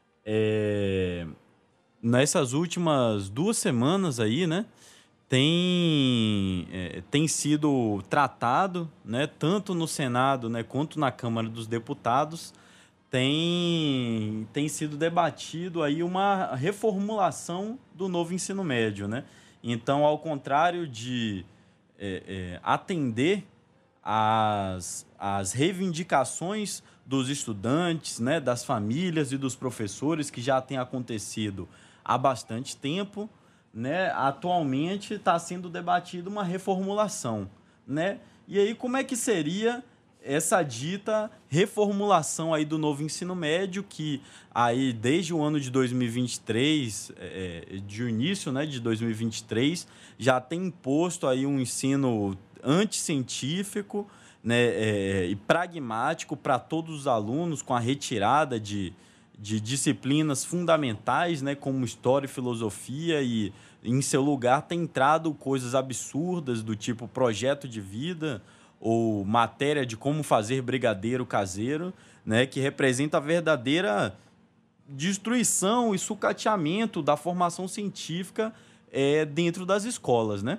Nessas últimas 2 semanas aí, né, tem sido tratado, né, tanto no Senado, né, quanto na Câmara dos Deputados, tem sido debatido aí uma reformulação do novo ensino médio, né? Então, ao contrário de atender às reivindicações dos estudantes, né, das famílias e dos professores, que já tem acontecido há bastante tempo, né, atualmente está sendo debatida uma reformulação, né? E aí, como é que seria essa dita reformulação aí do novo ensino médio, que aí desde o ano de 2023, de início, né, de 2023, já tem imposto aí um ensino anticientífico, né, e pragmático para todos os alunos, com a retirada de disciplinas fundamentais, né, como história e filosofia, e em seu lugar tem entrado coisas absurdas do tipo projeto de vida ou matéria de como fazer brigadeiro caseiro, né, que representa a verdadeira destruição e sucateamento da formação científica dentro das escolas, né?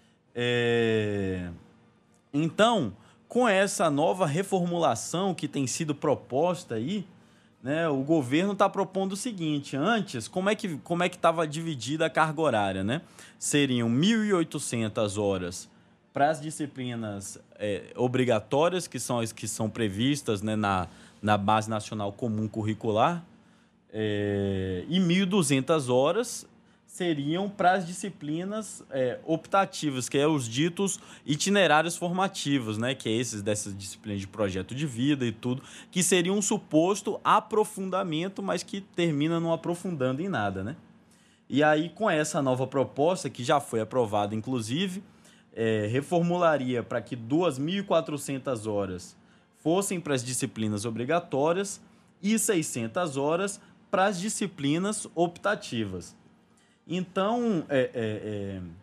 Então, com essa nova reformulação que tem sido proposta aí, né, o governo está propondo o seguinte: antes, como é que estava dividida a carga horária, né? Seriam 1.800 horas para as disciplinas obrigatórias, que são as que são previstas, né, na Base Nacional Comum Curricular, e 1.200 horas seriam para as disciplinas optativas, que é os ditos itinerários formativos, né, que é dessas disciplinas de projeto de vida e tudo, que seria um suposto aprofundamento, mas que termina não aprofundando em nada, né? E aí, com essa nova proposta, que já foi aprovada, inclusive, reformularia para que 2.400 horas fossem para as disciplinas obrigatórias e 600 horas para as disciplinas optativas. Então,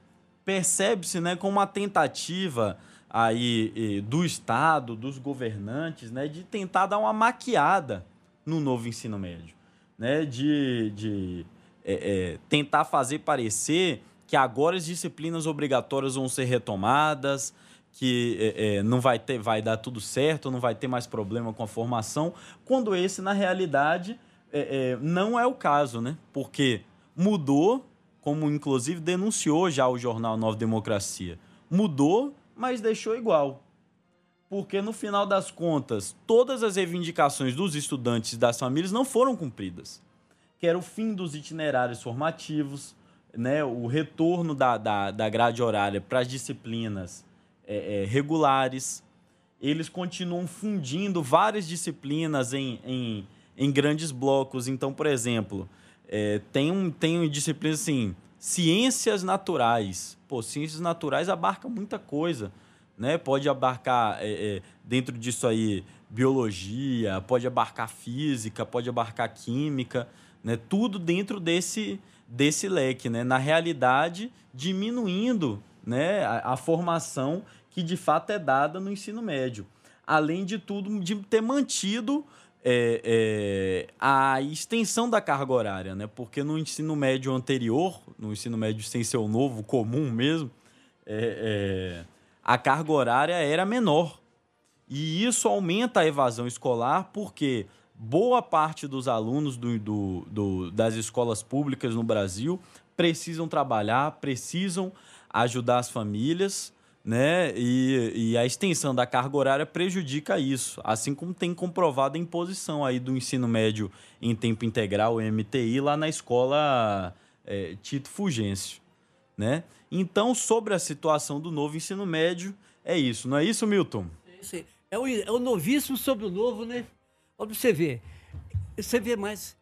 percebe-se, né, como uma tentativa aí do Estado, dos governantes, né, de tentar dar uma maquiada no novo ensino médio, né, de tentar fazer parecer que agora as disciplinas obrigatórias vão ser retomadas, que não vai dar tudo certo, não vai ter mais problema com a formação, quando esse, na realidade, não é o caso, né? Porque mudou, como inclusive denunciou já o jornal Nova Democracia, mudou, mas deixou igual. Porque, no final das contas, todas as reivindicações dos estudantes e das famílias não foram cumpridas. Que era o fim dos itinerários formativos, né, o retorno da grade horária para as disciplinas regulares. Eles continuam fundindo várias disciplinas em grandes blocos. Então, por exemplo, tem disciplinas assim, ciências naturais. Pô, ciências naturais abarca muita coisa, né? Pode abarcar, dentro disso aí, biologia, pode abarcar física, pode abarcar química, né? Tudo dentro desse leque, né? Na realidade, diminuindo, né, a formação que de fato é dada no ensino médio. Além de tudo, de ter mantido a extensão da carga horária, né? Porque no ensino médio anterior, no ensino médio sem ser o novo, comum mesmo, a carga horária era menor. E isso aumenta a evasão escolar porque boa parte dos alunos das escolas públicas no Brasil precisam trabalhar, precisam ajudar as famílias, né? E a extensão da carga horária prejudica isso, assim como tem comprovado a imposição aí do ensino médio em tempo integral, o MTI, lá na escola Tito Fulgêncio, né? Então, sobre a situação do novo ensino médio, é isso, não é isso, Milton? É isso aí. É o novíssimo sobre o novo, né? Olha pra você ver. Você vê mais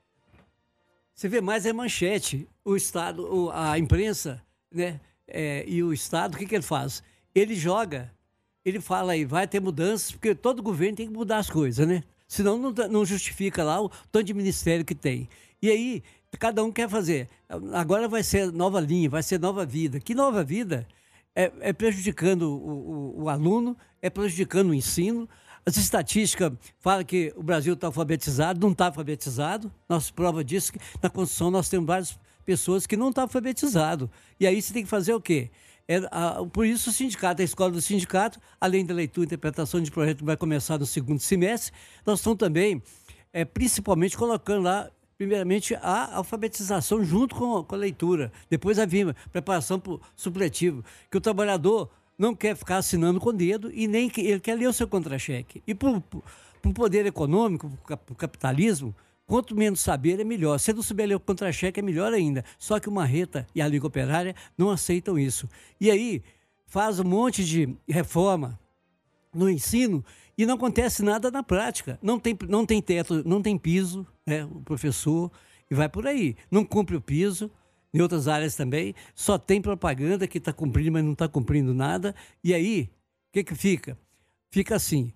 a manchete, o Estado, a imprensa, né? E o Estado, o que ele faz? Ele joga, ele fala aí, vai ter mudanças, porque todo governo tem que mudar as coisas, né? Senão não justifica lá o tanto de ministério que tem. E aí, cada um quer fazer. Agora vai ser nova linha, vai ser nova vida. Que nova vida? É prejudicando o aluno, é prejudicando o ensino. As estatísticas falam que o Brasil está alfabetizado, não está alfabetizado. Nossa prova disso que na Constituição nós temos várias pessoas que não estão alfabetizadas. E aí você tem que fazer o quê? Por isso o sindicato, a escola do sindicato, além da leitura e interpretação de projeto que vai começar no segundo semestre, nós estamos também, principalmente, colocando lá, primeiramente, a alfabetização junto com a leitura. Depois a preparação para o supletivo, que o trabalhador não quer ficar assinando com o dedo e nem que ele quer ler o seu contra-cheque. E para o poder econômico, para o capitalismo, quanto menos saber é melhor. Se não souber ler o contra-cheque é melhor ainda. Só que o Marreta e a Liga Operária não aceitam isso. E aí faz um monte de reforma no ensino e não acontece nada na prática. Não tem teto, não tem piso, né, o professor, e vai por aí. Não cumpre o piso. Em outras áreas também, só tem propaganda que está cumprindo, mas não está cumprindo nada. E aí, o que fica? Fica assim,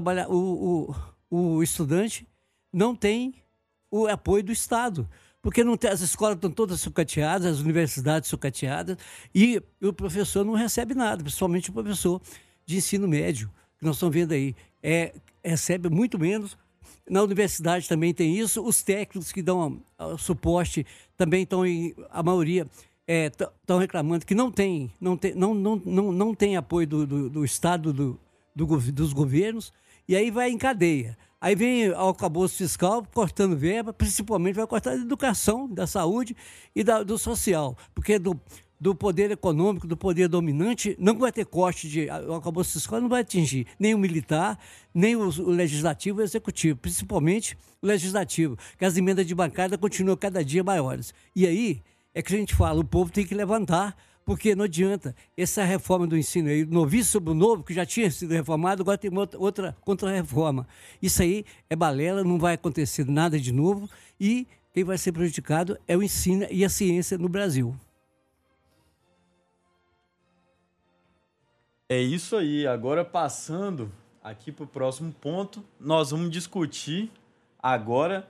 o estudante não tem o apoio do Estado, porque não tem, as escolas estão todas sucateadas, as universidades sucateadas, e o professor não recebe nada, principalmente o professor de ensino médio, que nós estamos vendo aí, recebe muito menos. Na universidade também tem isso, os técnicos que dão suporte também estão, a maioria estão reclamando que não tem apoio do Estado, dos governos, e aí vai em cadeia. Aí vem o arcabouço fiscal cortando verba, principalmente vai cortar da educação, da saúde e do social, porque do poder econômico, do poder dominante, não vai ter corte o arcabouço fiscal não vai atingir nem o militar, nem o legislativo e o executivo, principalmente o legislativo, que as emendas de bancada continuam cada dia maiores. E aí é que a gente fala, o povo tem que levantar, porque não adianta. Essa reforma do ensino aí, novíssimo sobre o novo, que já tinha sido reformado, agora tem outra contra-reforma. Isso aí é balela, não vai acontecer nada de novo e quem vai ser prejudicado é o ensino e a ciência no Brasil. É isso aí. Agora, passando aqui para o próximo ponto, nós vamos discutir agora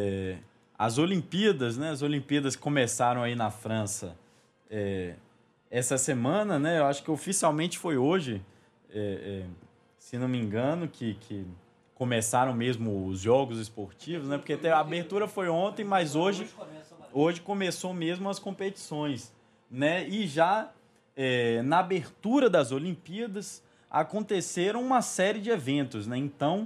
as Olimpíadas, né? As Olimpíadas começaram aí na França essa semana, né? Eu acho que oficialmente foi hoje, se não me engano, que começaram mesmo os jogos esportivos, né? Porque a abertura foi ontem, mas hoje começou mesmo as competições, né? E já na abertura das Olimpíadas aconteceram uma série de eventos, né? Então,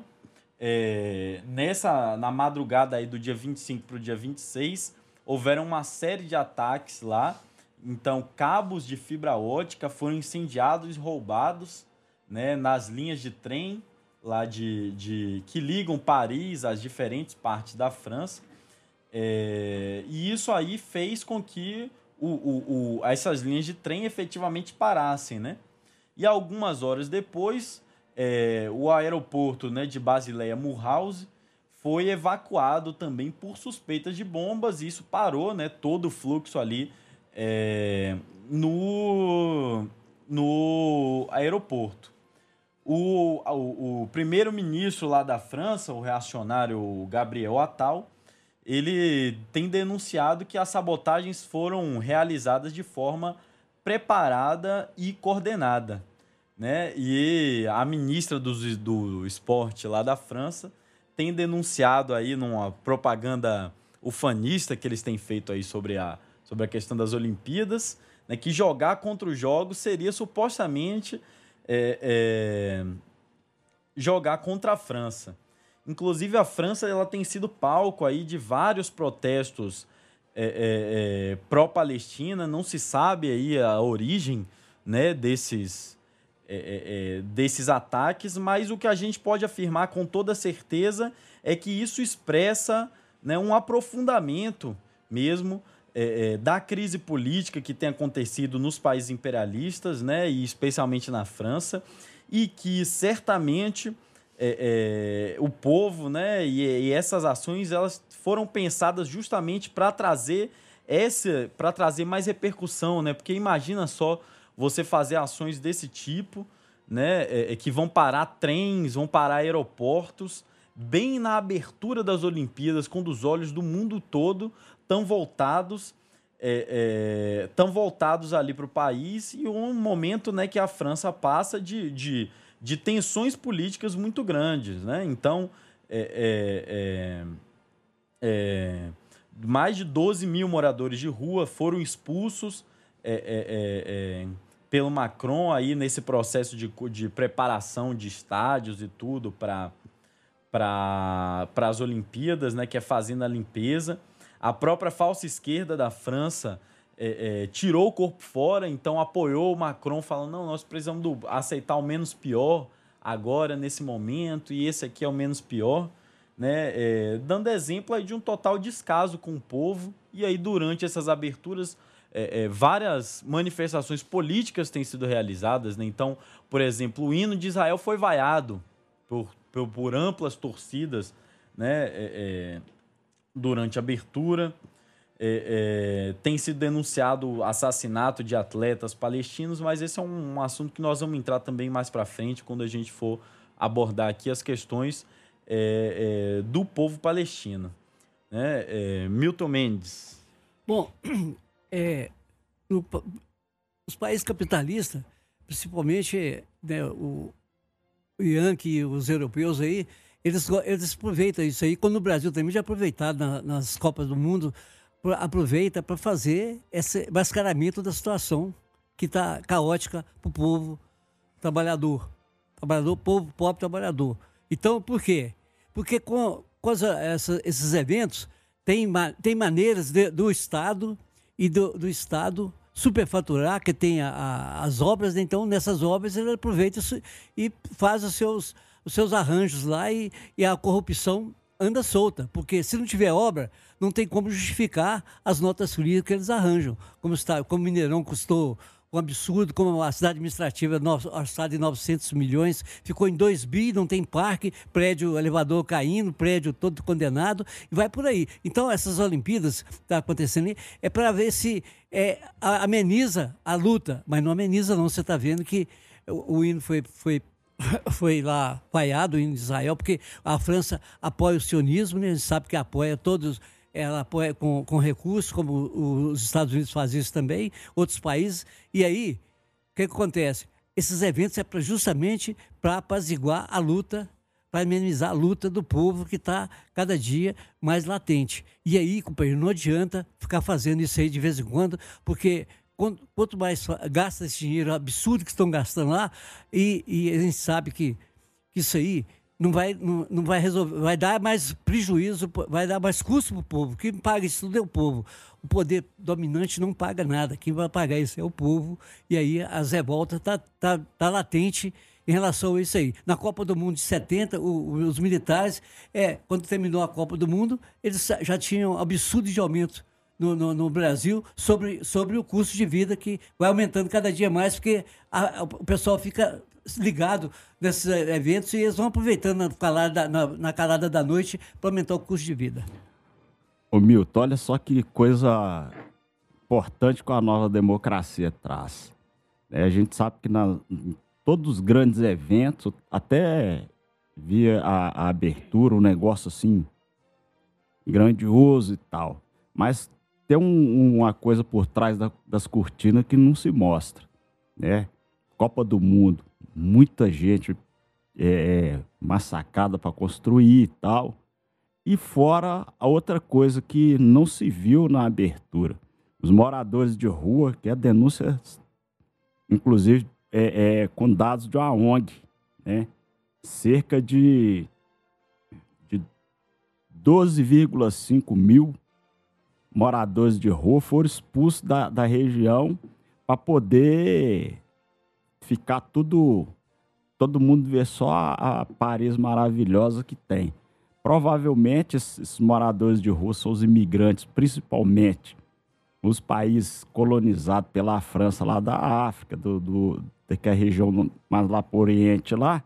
na madrugada aí do dia 25 para o dia 26, houveram uma série de ataques lá. Então, cabos de fibra ótica foram incendiados e roubados, né, nas linhas de trem lá que ligam Paris às diferentes partes da França. E isso aí fez com que essas linhas de trem efetivamente parassem, né? E algumas horas depois, o aeroporto, né, de Basileia-Mulhouse foi evacuado também por suspeitas de bombas. E isso parou, né, todo o fluxo ali no aeroporto. O primeiro-ministro lá da França, o reacionário Gabriel Attal, ele tem denunciado que as sabotagens foram realizadas de forma preparada e coordenada, né? E a ministra do esporte lá da França tem denunciado aí numa propaganda ufanista que eles têm feito aí sobre a questão das Olimpíadas, né, que jogar contra os jogos seria supostamente jogar contra a França. Inclusive, a França ela tem sido palco aí de vários protestos pró-Palestina. Não se sabe aí a origem, né, desses ataques, mas o que a gente pode afirmar com toda certeza é que isso expressa, né, um aprofundamento mesmo da crise política que tem acontecido nos países imperialistas, né, e especialmente na França, e que certamente o povo, né, e essas ações elas foram pensadas justamente para trazer mais repercussão, né, porque imagina só você fazer ações desse tipo, né, que vão parar trens, vão parar aeroportos, bem na abertura das Olimpíadas, quando os olhos do mundo todo estão voltados ali para o país, e um momento, né, que a França passa de tensões políticas muito grandes, né? Então, mais de 12 mil moradores de rua foram expulsos pelo Macron aí nesse processo de preparação de estádios e tudo para as Olimpíadas, né, que é fazendo a limpeza. A própria falsa esquerda da França tirou o corpo fora, então apoiou o Macron, falando, não, nós precisamos aceitar o menos pior agora, nesse momento, e esse aqui é o menos pior, né? Dando exemplo aí de um total descaso com o povo. E aí, durante essas aberturas, várias manifestações políticas têm sido realizadas, né? Então, por exemplo, o hino de Israel foi vaiado por amplas torcidas, né? Durante a abertura. Tem sido denunciado assassinato de atletas palestinos, mas esse é um assunto que nós vamos entrar também mais para frente, quando a gente for abordar aqui as questões do povo palestino, né? Milton Mendes. Bom, os países capitalistas, principalmente, né, o Yankee e os europeus aí, eles aproveitam isso aí, quando o Brasil também já aproveitado nas Copas do Mundo, aproveita para fazer esse mascaramento da situação que está caótica para o povo trabalhador, povo pobre trabalhador. Então, por quê? Porque com esses eventos tem maneiras do Estado e do Estado superfaturar, que tem as obras, né? Então nessas obras ele aproveita e faz os seus arranjos lá, e a corrupção anda solta, porque se não tiver obra, não tem como justificar as notas frias que eles arranjam. Como Mineirão custou um absurdo, como a cidade administrativa orçada em 900 milhões, ficou em 2 bi, não tem parque, prédio, elevador caindo, prédio todo condenado, e vai por aí. Então, essas Olimpíadas que estão acontecendo ali, é para ver se ameniza a luta, mas não ameniza não. Você está vendo que o hino foi lá vaiado, o hino de Israel, porque a França apoia o sionismo, né? A gente sabe que apoia todos ela apoia com recursos, como os Estados Unidos fazem isso também, outros países. E aí, o que acontece? Esses eventos é justamente para apaziguar a luta, para minimizar a luta do povo que está cada dia mais latente. E aí, companheiro, não adianta ficar fazendo isso aí de vez em quando, porque quanto mais gasta esse dinheiro absurdo que estão gastando lá, e a gente sabe que isso aí não vai resolver, vai dar mais prejuízo, vai dar mais custo para o povo. Quem paga isso tudo é o povo. O poder dominante não paga nada. Quem vai pagar isso é o povo. E aí as revoltas tá latente em relação a isso aí. Na Copa do Mundo de 70, os militares, quando terminou a Copa do Mundo, eles já tinham absurdo de aumento no Brasil sobre o custo de vida, que vai aumentando cada dia mais, porque o pessoal fica ligado nesses eventos e eles vão aproveitando na calada da noite para aumentar o custo de vida. Ô Milton, olha só que coisa importante que a nova democracia traz. A gente sabe que em todos os grandes eventos, até via a abertura, um negócio assim, grandioso e tal, mas tem uma coisa por trás das cortinas que não se mostra, né? Copa do Mundo, muita gente massacrada para construir e tal. E fora a outra coisa que não se viu na abertura. Os moradores de rua, que é denúncia, inclusive, com dados de uma ONG, né? Cerca de 12,5 mil moradores de rua foram expulsos da região para poder ficar todo mundo ver só a Paris maravilhosa que tem. Provavelmente esses moradores de rua são os imigrantes, principalmente os países colonizados pela França lá da África, que é a região mais lá para o Oriente lá.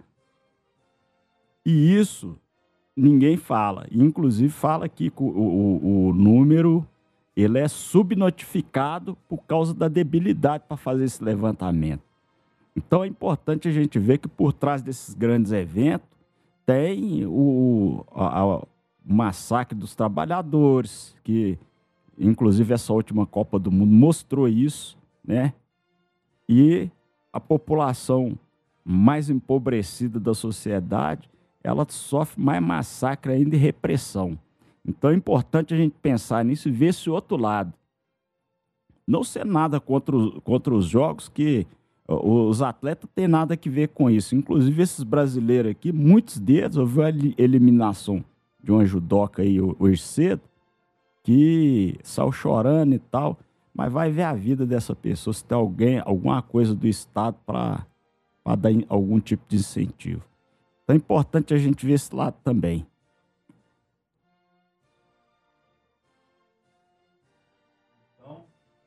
E isso ninguém fala. Inclusive fala aqui que o número ele é subnotificado por causa da debilidade para fazer esse levantamento. Então é importante a gente ver que por trás desses grandes eventos tem o massacre dos trabalhadores, que inclusive essa última Copa do Mundo mostrou isso, né? E a população mais empobrecida da sociedade, ela sofre mais massacre ainda e repressão. Então é importante a gente pensar nisso e ver esse outro lado. Não ser nada contra os jogos, que os atletas têm nada a ver com isso. Inclusive esses brasileiros aqui, muitos deles, houve a eliminação de uma judoca aí hoje cedo, que saiu chorando e tal, mas vai ver a vida dessa pessoa, se tem alguma coisa do Estado para dar algum tipo de incentivo. Então é importante a gente ver esse lado também. Então,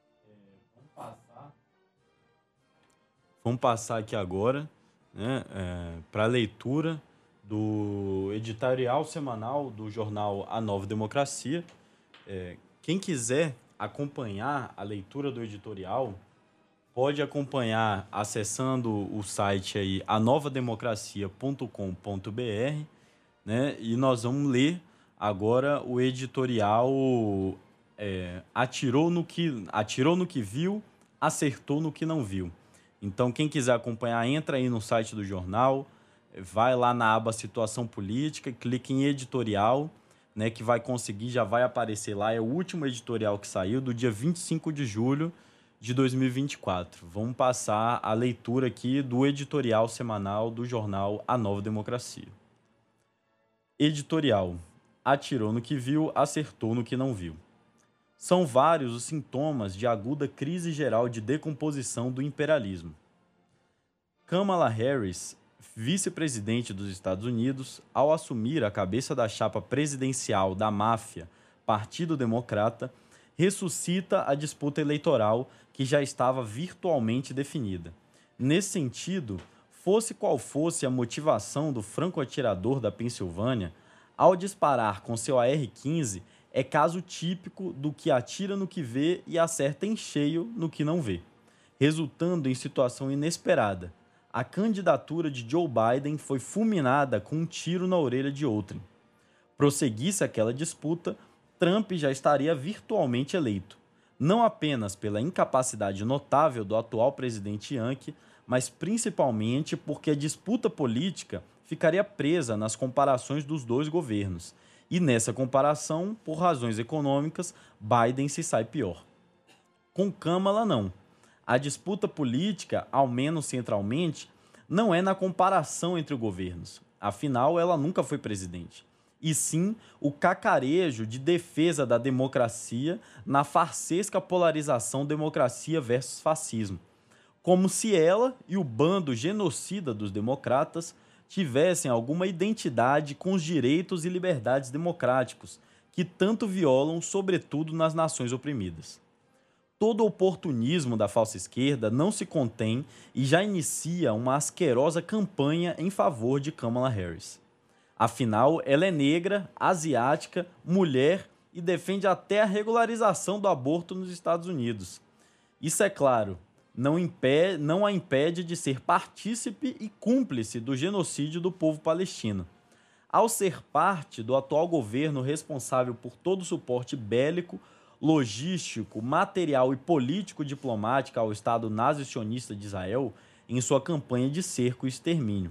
vamos passar aqui agora, né, para a leitura do editorial semanal do jornal A Nova Democracia. Quem quiser acompanhar a leitura do editorial, pode acompanhar acessando o site aí anovademocracia.com.br, né? E nós vamos ler agora o editorial atirou no que viu, acertou no que não viu. Então, quem quiser acompanhar, entra aí no site do jornal, vai lá na aba Situação Política, clica em editorial, né, que vai conseguir, já vai aparecer lá. É o último editorial que saiu, do dia 25 de julho de 2024. Vamos passar a leitura aqui do editorial semanal do jornal A Nova Democracia. Editorial: atirou no que viu, acertou no que não viu. São vários os sintomas de aguda crise geral de decomposição do imperialismo. Kamala Harris, vice-presidente dos Estados Unidos, ao assumir a cabeça da chapa presidencial da máfia, Partido Democrata, ressuscita a disputa eleitoral que já estava virtualmente definida. Nesse sentido, fosse qual fosse a motivação do franco-atirador da Pensilvânia, ao disparar com seu AR-15, é caso típico do que atira no que vê e acerta em cheio no que não vê, resultando em situação inesperada. A candidatura de Joe Biden foi fulminada com um tiro na orelha de outrem. Prosseguisse aquela disputa, Trump já estaria virtualmente eleito, não apenas pela incapacidade notável do atual presidente Yankee, mas principalmente porque a disputa política ficaria presa nas comparações dos dois governos. E nessa comparação, por razões econômicas, Biden se sai pior. Com Kamala, não. A disputa política, ao menos centralmente, não é na comparação entre governos. Afinal, ela nunca foi presidente. E sim o cacarejo de defesa da democracia na farsesca polarização democracia versus fascismo. Como se ela e o bando genocida dos democratas tivessem alguma identidade com os direitos e liberdades democráticos, que tanto violam, sobretudo nas nações oprimidas. Todo o oportunismo da falsa esquerda não se contém e já inicia uma asquerosa campanha em favor de Kamala Harris. Afinal, ela é negra, asiática, mulher e defende até a regularização do aborto nos Estados Unidos. Isso, é claro, não a impede de ser partícipe e cúmplice do genocídio do povo palestino. Ao ser parte do atual governo responsável por todo o suporte bélico, logístico, material e político diplomático ao Estado nazi-sionista de Israel em sua campanha de cerco e extermínio.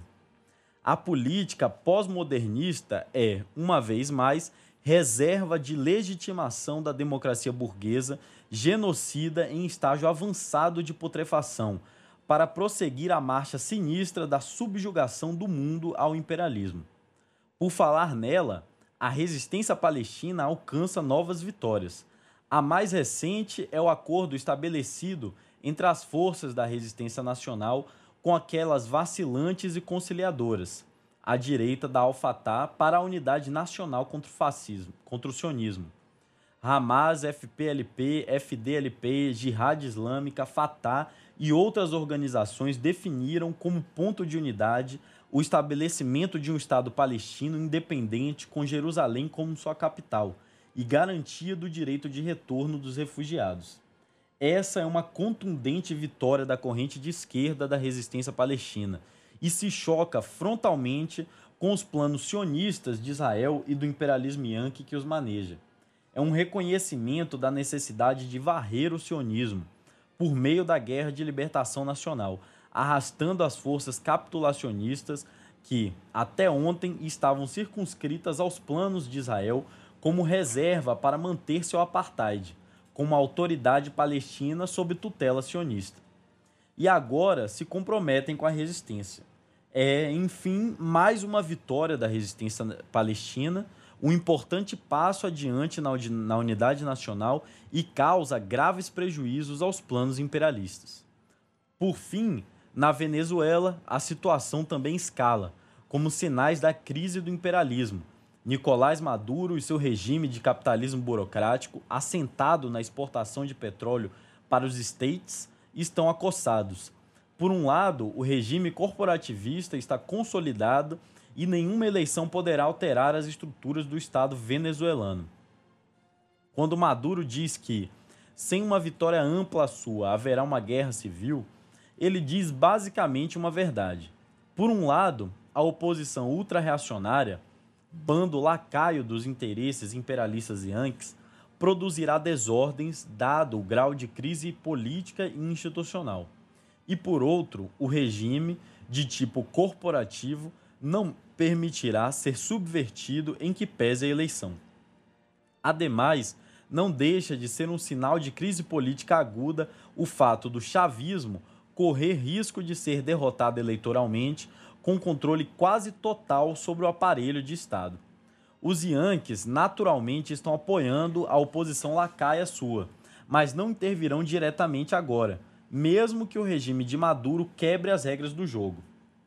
A política pós-modernista é, uma vez mais, reserva de legitimação da democracia burguesa, genocida em estágio avançado de putrefação, para prosseguir a marcha sinistra da subjugação do mundo ao imperialismo. Por falar nela, a resistência palestina alcança novas vitórias. A mais recente é o acordo estabelecido entre as forças da resistência nacional com aquelas vacilantes e conciliadoras, à direita da Al-Fatah para a unidade nacional contra o fascismo, contra o sionismo. Hamas, FPLP, FDLP, Jihad Islâmica, Fatah e outras organizações definiram como ponto de unidade o estabelecimento de um Estado palestino independente com Jerusalém como sua capital e garantia do direito de retorno dos refugiados. Essa é uma contundente vitória da corrente de esquerda da resistência palestina e se choca frontalmente com os planos sionistas de Israel e do imperialismo Yankee que os maneja. É um reconhecimento da necessidade de varrer o sionismo por meio da guerra de libertação nacional, arrastando as forças capitulacionistas que, até ontem, estavam circunscritas aos planos de Israel como reserva para manter seu apartheid, com uma autoridade palestina sob tutela sionista. E agora se comprometem com a resistência. É, enfim, mais uma vitória da resistência palestina, um importante passo adiante na unidade nacional e causa graves prejuízos aos planos imperialistas. Por fim, na Venezuela, a situação também escala, como sinais da crise do imperialismo. Nicolás Maduro e seu regime de capitalismo burocrático, assentado na exportação de petróleo para os States, estão acossados. Por um lado, o regime corporativista está consolidado e nenhuma eleição poderá alterar as estruturas do Estado venezuelano. Quando Maduro diz que, sem uma vitória ampla sua, haverá uma guerra civil, ele diz basicamente uma verdade. Por um lado, a oposição ultra-reacionária, bando lacaio dos interesses imperialistas yankees, produzirá desordens dado o grau de crise política e institucional. E, por outro, o regime, de tipo corporativo, não permitirá ser subvertido em que pese a eleição. Ademais, não deixa de ser um sinal de crise política aguda o fato do chavismo correr risco de ser derrotado eleitoralmente com controle quase total sobre o aparelho de Estado. Os Yankees naturalmente estão apoiando a oposição lacaia sua, mas não intervirão diretamente agora, mesmo que o regime de Maduro quebre as regras do jogo.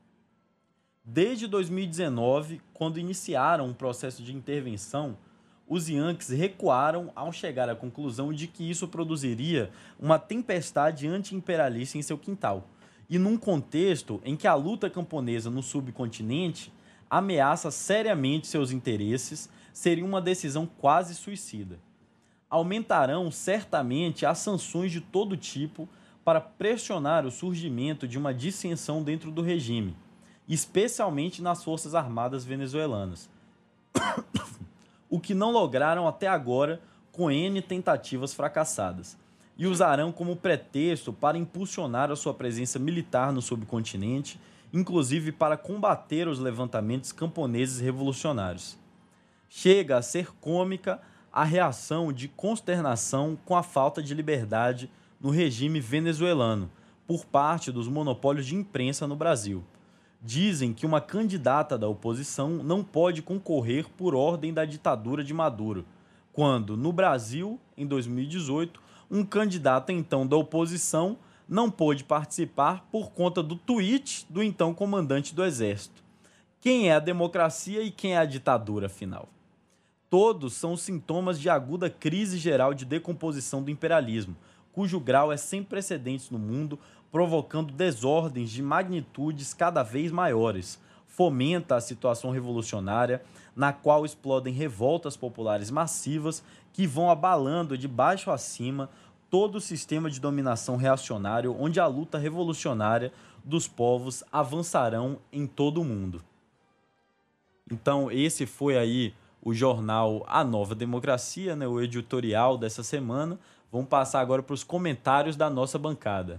Desde 2019, quando iniciaram um processo de intervenção, os Yankees recuaram ao chegar à conclusão de que isso produziria uma tempestade anti-imperialista em seu quintal, e num contexto em que a luta camponesa no subcontinente ameaça seriamente seus interesses, seria uma decisão quase suicida. Aumentarão certamente as sanções de todo tipo para pressionar o surgimento de uma dissensão dentro do regime, especialmente nas Forças Armadas venezuelanas. o que não lograram até agora com N tentativas fracassadas, e usarão como pretexto para impulsionar a sua presença militar no subcontinente, inclusive para combater os levantamentos camponeses revolucionários. Chega a ser cômica a reação de consternação com a falta de liberdade no regime venezuelano por parte dos monopólios de imprensa no Brasil. Dizem que uma candidata da oposição não pode concorrer por ordem da ditadura de Maduro, quando, no Brasil, em 2018, um candidato então da oposição não pôde participar por conta do tweet do então comandante do Exército. Quem é a democracia e quem é a ditadura, afinal? Todos são sintomas de aguda crise geral de decomposição do imperialismo, cujo grau é sem precedentes no mundo, provocando desordens de magnitudes cada vez maiores. Fomenta a situação revolucionária, na qual explodem revoltas populares massivas que vão abalando de baixo a cima todo o sistema de dominação reacionário, onde a luta revolucionária dos povos avançarão em todo o mundo. Então, esse foi aí o jornal A Nova Democracia, né, o editorial dessa semana. Vamos passar agora para os comentários da nossa bancada.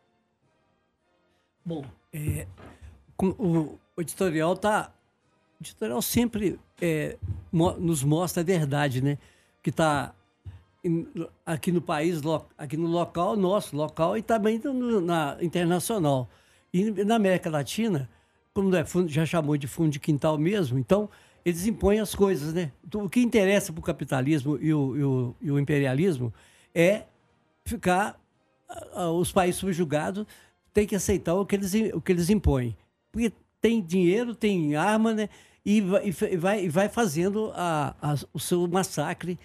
Bom, o editorial sempre nos mostra a verdade, né? Que está aqui no país, aqui no local, nosso local, e também na internacional. E na América Latina, como já chamou de fundo de quintal mesmo, então eles impõem as coisas, né? O que interessa para o capitalismo e o imperialismo é ficar os países subjugados têm que aceitar o que eles impõem. Porque tem dinheiro, tem arma, né? E vai fazendo o seu massacre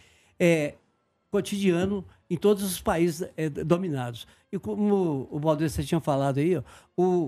cotidiano em todos os países dominados. E como o Valdez tinha falado aí, ó,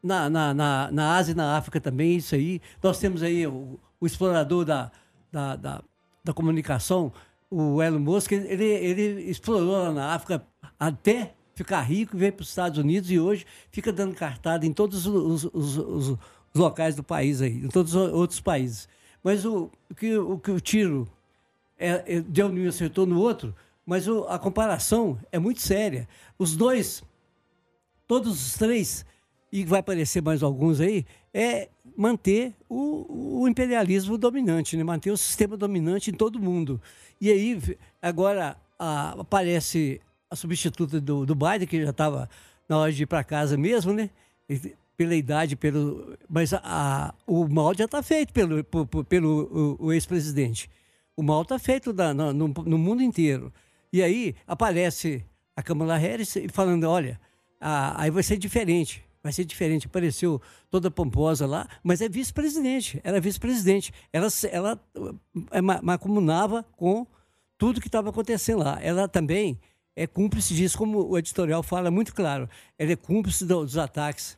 na Ásia e na África também, isso aí. Nós temos aí o explorador da comunicação, o Elon Musk, ele explorou lá na África até ficar rico, veio para os Estados Unidos e hoje fica dando cartada em todos os locais do país aí, em todos os outros países. Mas o que o tiro deu um e acertou no outro, mas a comparação é muito séria. Os dois, todos os três, e vai aparecer mais alguns aí, manter o imperialismo dominante, né? Manter o sistema dominante em todo o mundo. E aí, agora, aparece a substituta do Biden, que já estava na hora de ir para casa mesmo, né? Pela idade, mas o mal já está feito pelo ex-presidente. O mal está feito no mundo inteiro. E aí aparece a Kamala Harris falando, olha, aí vai ser diferente. Vai ser diferente. Apareceu toda pomposa lá, mas é vice-presidente. Ela é vice-presidente. Ela mancomunava com tudo que estava acontecendo lá. Ela também é cúmplice disso, como o editorial fala muito claro. Ela é cúmplice dos ataques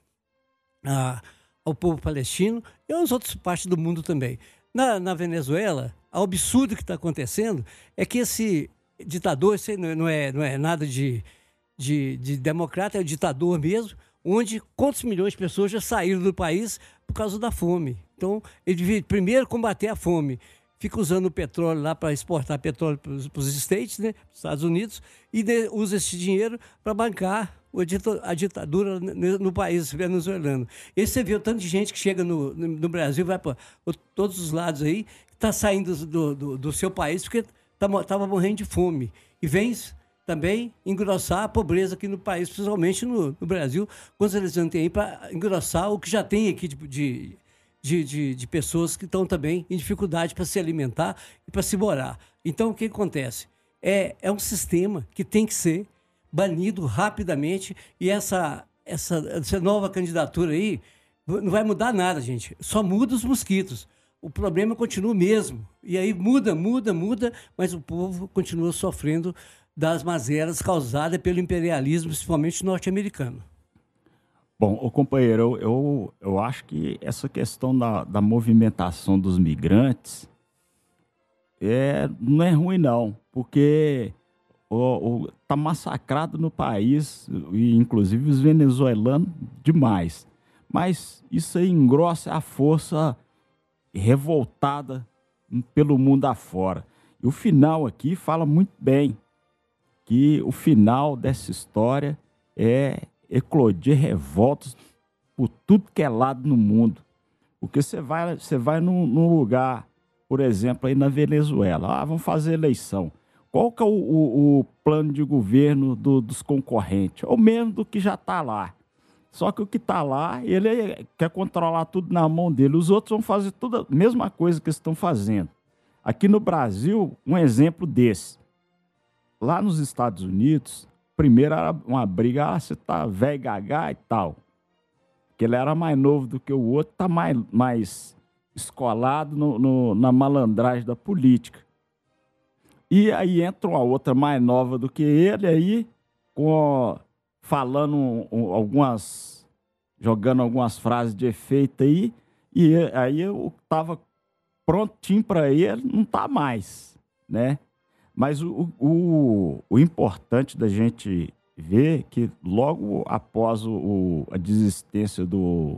ao povo palestino e às outras partes do mundo também. Na Venezuela, o absurdo que está acontecendo é que esse ditador, esse não é nada de democrata, é um ditador mesmo, onde quantos milhões de pessoas já saíram do país por causa da fome. Então, ele devia primeiro combater a fome. Fica usando o petróleo lá para exportar petróleo para os States, né, para os Estados Unidos, e usa esse dinheiro para bancar a ditadura no país venezuelano. E você vê o tanto de gente que chega no Brasil, vai para todos os lados aí, que está saindo do seu país porque estava morrendo de fome. E vem também engrossar a pobreza aqui no país, principalmente no Brasil, quando eles não têm aí para engrossar o que já tem aqui de pessoas que estão também em dificuldade para se alimentar e para se morar. Então, o que acontece? É um sistema que tem que ser banido rapidamente e essa nova candidatura aí não vai mudar nada, gente. Só muda os mosquitos. O problema continua o mesmo. E aí muda, mas o povo continua sofrendo das mazelas causadas pelo imperialismo, principalmente norte-americano. Bom, companheiro, eu acho que essa questão da movimentação dos migrantes não é ruim, não, porque está massacrado no país, e inclusive os venezuelanos, demais. Mas isso aí engrossa a força revoltada pelo mundo afora. E o final aqui fala muito bem, que o final dessa história é eclodir revoltas por tudo que é lado no mundo. Porque você vai num lugar, por exemplo, aí na Venezuela, vamos fazer eleição. Qual que é o plano de governo dos concorrentes? Ou mesmo do que já está lá. Só que o que está lá, ele quer controlar tudo na mão dele. Os outros vão fazer tudo a mesma coisa que eles estão fazendo. Aqui no Brasil, um exemplo desse. Lá nos Estados Unidos, primeiro era uma briga, você tá velho gagá e tal. Porque ele era mais novo do que o outro, tá mais escolado na malandragem da política. E aí entra uma outra mais nova do que ele, aí falando jogando algumas frases de efeito aí, e aí eu tava prontinho para ele, não tá mais, né? Mas o importante da gente ver que logo após a desistência do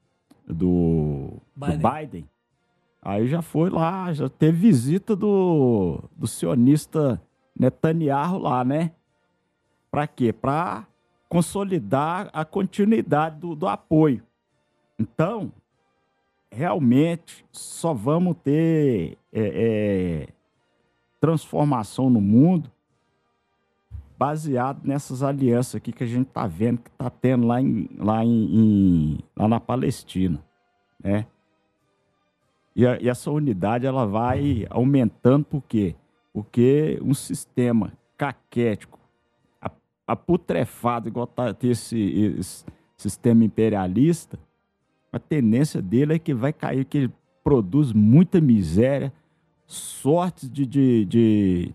Biden, aí já foi lá, já teve visita do sionista Netanyahu lá, né? Para quê? Para consolidar a continuidade do apoio. Então, realmente, só vamos ter transformação no mundo baseado nessas alianças aqui que a gente está vendo, que está tendo lá na Palestina, né? E essa unidade ela vai aumentando, por quê? Porque um sistema caquético, aputrefado, igual tem esse sistema imperialista, a tendência dele é que vai cair, que ele produz muita miséria, sortes de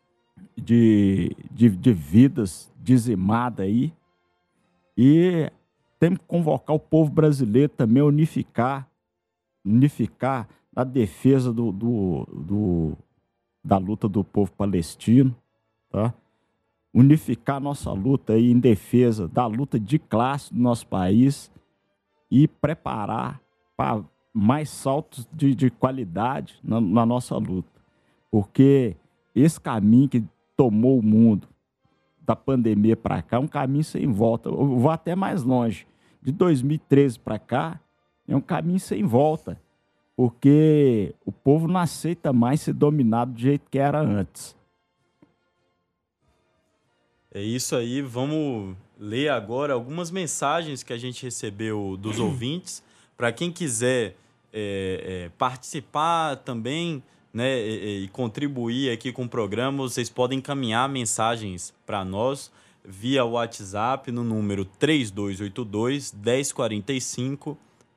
vidas dizimadas aí. E temos que convocar o povo brasileiro também a unificar na defesa da luta do povo palestino, tá? Unificar nossa luta aí em defesa da luta de classe do nosso país e preparar para mais saltos de qualidade na nossa luta. Porque esse caminho que tomou o mundo da pandemia para cá é um caminho sem volta. Eu vou até mais longe. De 2013 para cá, é um caminho sem volta. Porque o povo não aceita mais ser dominado do jeito que era antes. É isso aí, vamos ler agora algumas mensagens que a gente recebeu dos ouvintes. Para quem quiser participar também, né, e contribuir aqui com o programa, vocês podem encaminhar mensagens para nós via WhatsApp no número 3282-1045,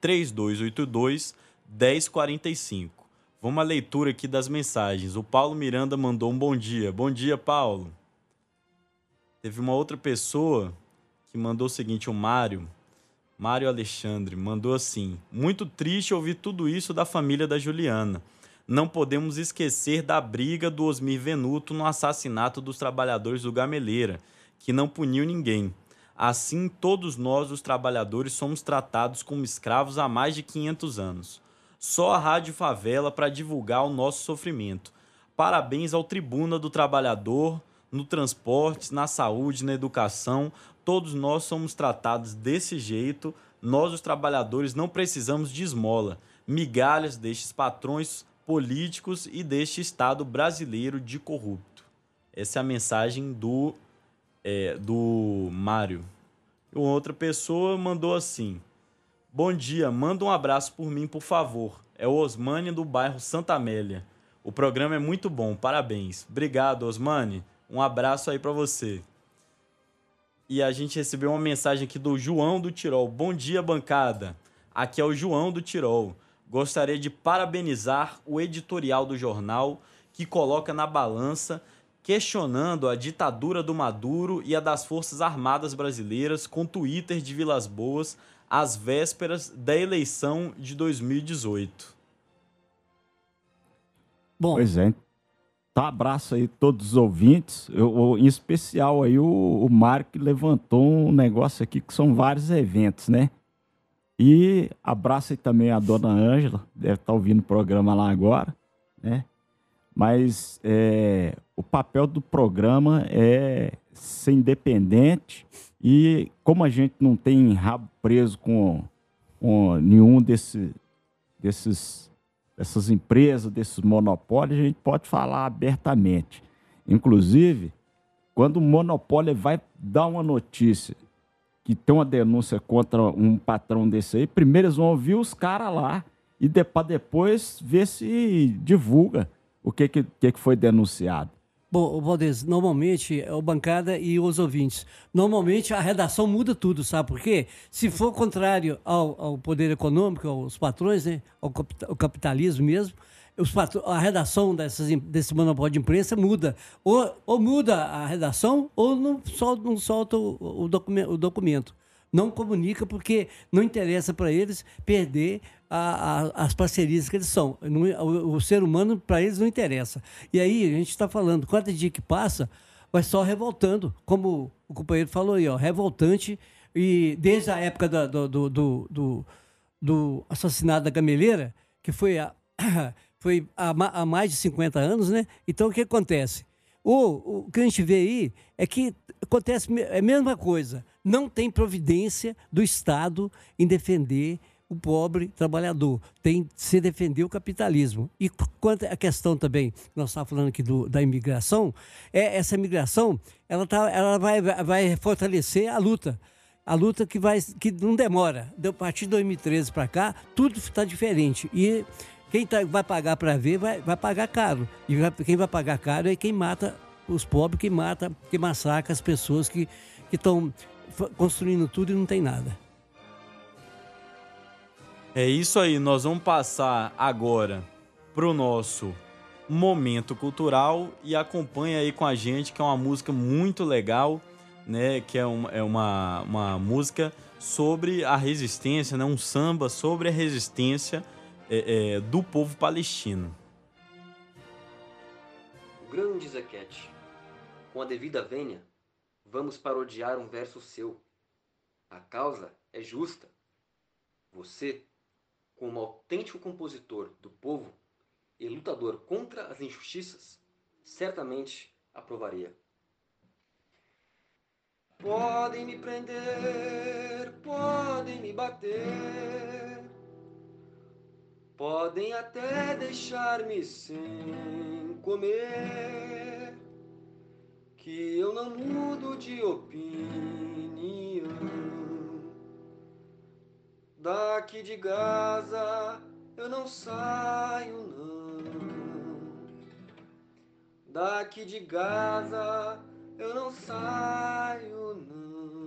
3282-1045. Vamos à leitura aqui das mensagens. O Paulo Miranda mandou um bom dia. Bom dia, Paulo. Teve uma outra pessoa que mandou o seguinte, o Mário Alexandre, mandou assim: muito triste ouvir tudo isso da família da Juliana. Não podemos esquecer da briga do Osmir Venuto no assassinato dos trabalhadores do Gameleira, que não puniu ninguém. Assim, todos nós, os trabalhadores, somos tratados como escravos há mais de 500 anos. Só a Rádio Favela para divulgar o nosso sofrimento. Parabéns ao Tribuna do Trabalhador, no transporte, na saúde, na educação. Todos nós somos tratados desse jeito. Nós, os trabalhadores, não precisamos de esmola, migalhas destes patrões políticos e deste Estado brasileiro de corrupto. Essa é a mensagem do Mário. E outra pessoa mandou assim: bom dia, manda um abraço por mim, por favor. É o Osmani do bairro Santa Amélia. O programa é muito bom, parabéns. Obrigado, Osmani. Um abraço aí para você. E a gente recebeu uma mensagem aqui do João do Tirol. Bom dia, bancada. Aqui é o João do Tirol. Gostaria de parabenizar o editorial do jornal que coloca na balança, questionando a ditadura do Maduro e a das Forças Armadas Brasileiras com Twitter de Vilas Boas às vésperas da eleição de 2018. Bom, Pois é. Tá, abraço aí a todos os ouvintes. Em especial aí o Mário, que levantou um negócio aqui que são vários eventos, né? E abraço aí também a dona Ângela, deve estar ouvindo o programa lá agora, né? Mas o papel do programa é ser independente e como a gente não tem rabo preso com nenhum dessas empresas, desses monopólios, a gente pode falar abertamente. Inclusive, quando o monopólio vai dar uma notícia que tem uma denúncia contra um patrão desse aí, primeiro eles vão ouvir os caras lá e para depois ver se divulga o que foi denunciado. Bom, Valdez, normalmente, o bancada e os ouvintes, normalmente a redação muda tudo, sabe por quê? Se for contrário ao poder econômico, aos patrões, né, ao capitalismo mesmo, a redação desse monopólio de imprensa muda. Ou muda a redação ou não solta o documento. Não comunica porque não interessa para eles perder as parcerias que eles são. O ser humano, para eles, não interessa. E aí, a gente está falando, cada dia que passa, vai só revoltando, como o companheiro falou aí, ó, revoltante, e desde a época do assassinato da Gameleira, que foi há mais de 50 anos, né? Então, o que acontece? O que a gente vê aí é que acontece a mesma coisa. Não tem providência do Estado em defender o pobre trabalhador. Tem que se defender o capitalismo. E quanto à questão também, nós estávamos falando aqui da imigração, essa imigração ela vai fortalecer a luta. A luta que não demora. A partir de 2013 para cá, tudo está diferente. E quem vai pagar para ver vai pagar caro. E quem vai pagar caro é quem mata os pobres, que massacra as pessoas que estão construindo tudo e não tem nada. É isso aí, nós vamos passar agora pro nosso momento cultural e acompanha aí com a gente, que é uma música muito legal, né? Que é uma música sobre a resistência, né? Um samba sobre a resistência do povo palestino. O grande Zequete, com a devida vênia, vamos parodiar um verso seu. A causa é justa. Você, como autêntico compositor do povo e lutador contra as injustiças, certamente aprovaria. Podem me prender, podem me bater, podem até deixar-me sem comer, que eu não mudo de opinião. Daqui de Gaza eu não saio, não. Daqui de Gaza eu não saio, não.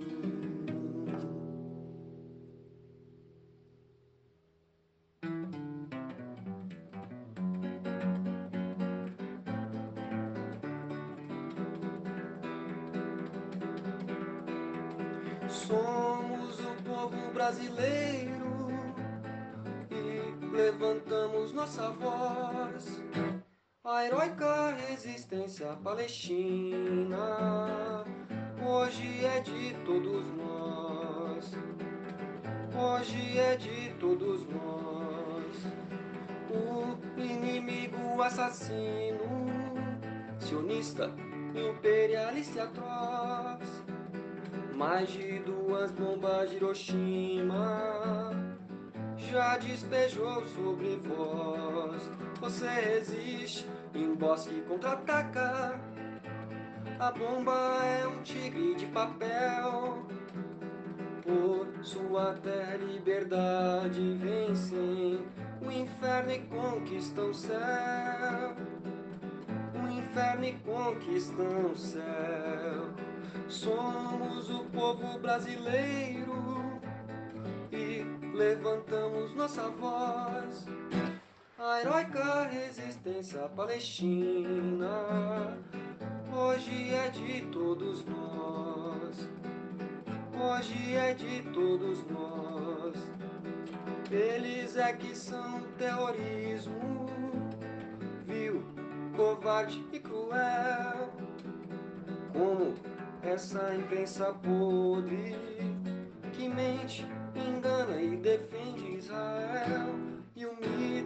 Somos o povo brasileiro e levantamos nossa voz. A heróica resistência palestina hoje é de todos nós. Hoje é de todos nós. O inimigo assassino, sionista, imperialista e atroz, mais de 2 bombas de Hiroshima já despejou sobre vós. Você resiste, em bosque contra-ataca. A bomba é um tigre de papel. Por sua terra liberdade vencem o inferno e conquistam o céu. O inferno e conquistam o céu. Somos o povo brasileiro e levantamos nossa voz. A heróica resistência palestina hoje é de todos nós. Hoje é de todos nós. Eles é que são terrorismo vil, covarde e cruel, como essa imprensa podre que mente, engana e defende Israel. E o mito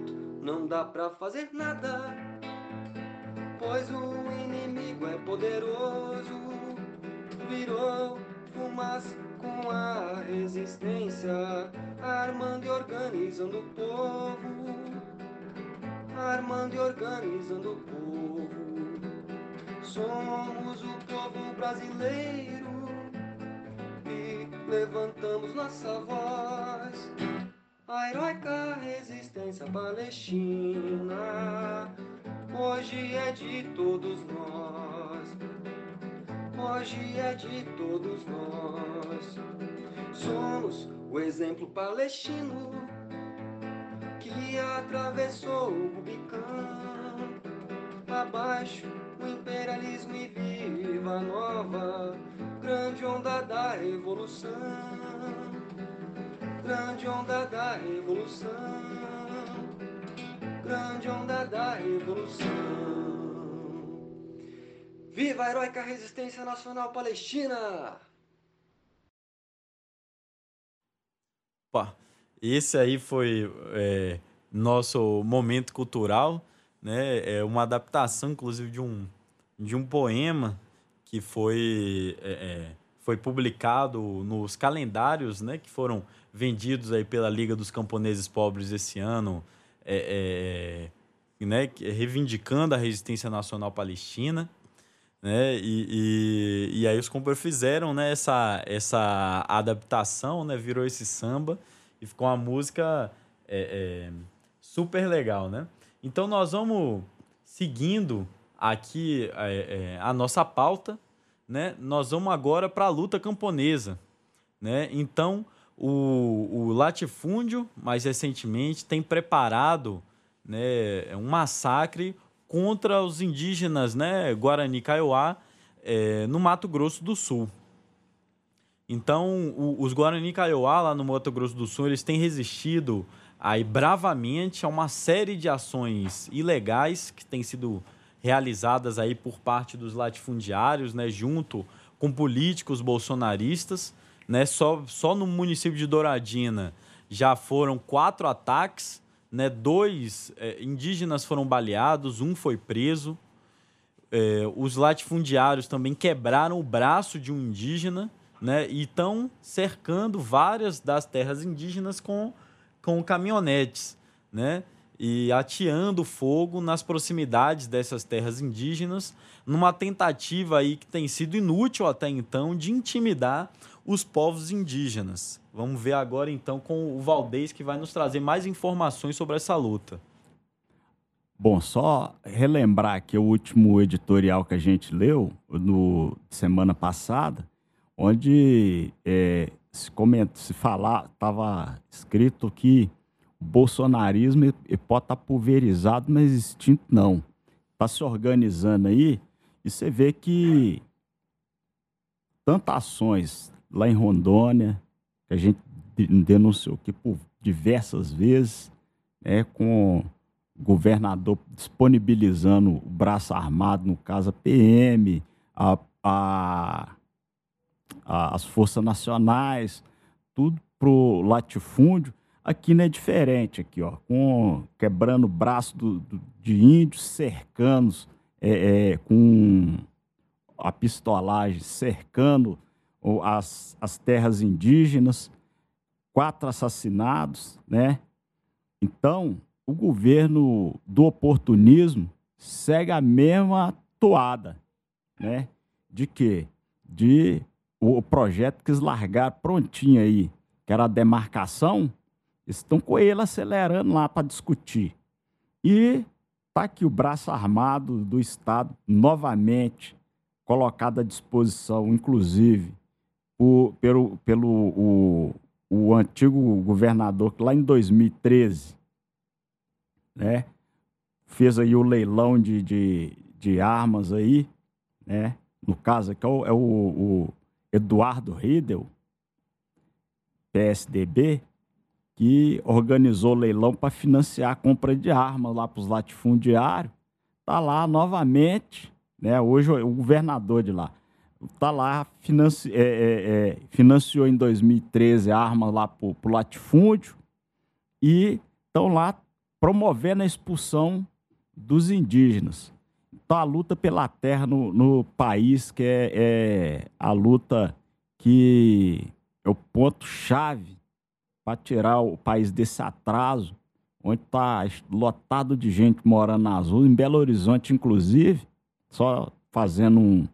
não dá pra fazer nada, pois o inimigo é poderoso. Virou fumaça com a resistência, armando e organizando o povo, armando e organizando o povo. Somos o povo brasileiro e levantamos nossa voz. A heróica resistência palestina hoje é de todos nós. Hoje é de todos nós. Somos o exemplo palestino que atravessou o Rubicão. Abaixo o imperialismo e viva a nova grande onda da revolução. Grande onda da revolução. Grande onda da revolução. Viva a heróica resistência nacional palestina! Opa, esse aí foi nosso momento cultural, né? É uma adaptação, inclusive, de um poema que foi publicado nos calendários, né? Que foram vendidos aí pela Liga dos Camponeses Pobres esse ano, né? Reivindicando a resistência nacional palestina. Né? E aí os compositores fizeram, né, essa adaptação, né, virou esse samba e ficou uma música super legal, né? Então nós vamos seguindo aqui a nossa pauta, né? Nós vamos agora para a luta camponesa, né? Então o latifúndio, mais recentemente, tem preparado, né, um massacre contra os indígenas, né, Guarani Kaiowá, no Mato Grosso do Sul. Então, os Guarani Kaiowá, lá no Mato Grosso do Sul, eles têm resistido aí bravamente a uma série de ações ilegais que têm sido realizadas aí por parte dos latifundiários, né, junto com políticos bolsonaristas. Né, só no município de Douradina já foram 4 ataques, né, 2 indígenas foram baleados, 1 foi preso. Os latifundiários também quebraram o braço de um indígena, né, e estão cercando várias das terras indígenas com caminhonetes, né, e ateando fogo nas proximidades dessas terras indígenas, numa tentativa aí que tem sido inútil até então de intimidar os povos indígenas. Vamos ver agora, então, com o Valdez, que vai nos trazer mais informações sobre essa luta. Bom, só relembrar aqui o último editorial que a gente leu, no semana passada, onde estava escrito que o bolsonarismo pode estar pulverizado, mas extinto não. Está se organizando aí, e você vê que tantas ações lá em Rondônia, que a gente denunciou aqui por diversas vezes, com o governador disponibilizando o braço armado, no caso a PM, as forças nacionais, tudo pro latifúndio. Aqui não é diferente, aqui, ó, quebrando o braço de índios, cercando com a pistolagem, cercando as terras indígenas, 4 assassinados, né? Então, o governo do oportunismo segue a mesma toada, né? De quê? De o projeto que eles largaram prontinho aí, que era a demarcação, estão com ele acelerando lá para discutir. E está aqui o braço armado do Estado novamente colocado à disposição, inclusive, pelo antigo governador, que lá em 2013, né, fez aí o leilão de armas aí, né, no caso aqui é o Eduardo Riedel, PSDB, que organizou o leilão para financiar a compra de armas lá para os latifundiários. Está lá novamente, né, hoje o governador de lá está lá, financiou em 2013 armas lá para o latifúndio, e estão lá promovendo a expulsão dos indígenas. Então, a luta pela terra no país, que é a luta que é o ponto-chave para tirar o país desse atraso, onde está lotado de gente morando nas ruas, em Belo Horizonte, inclusive, só fazendo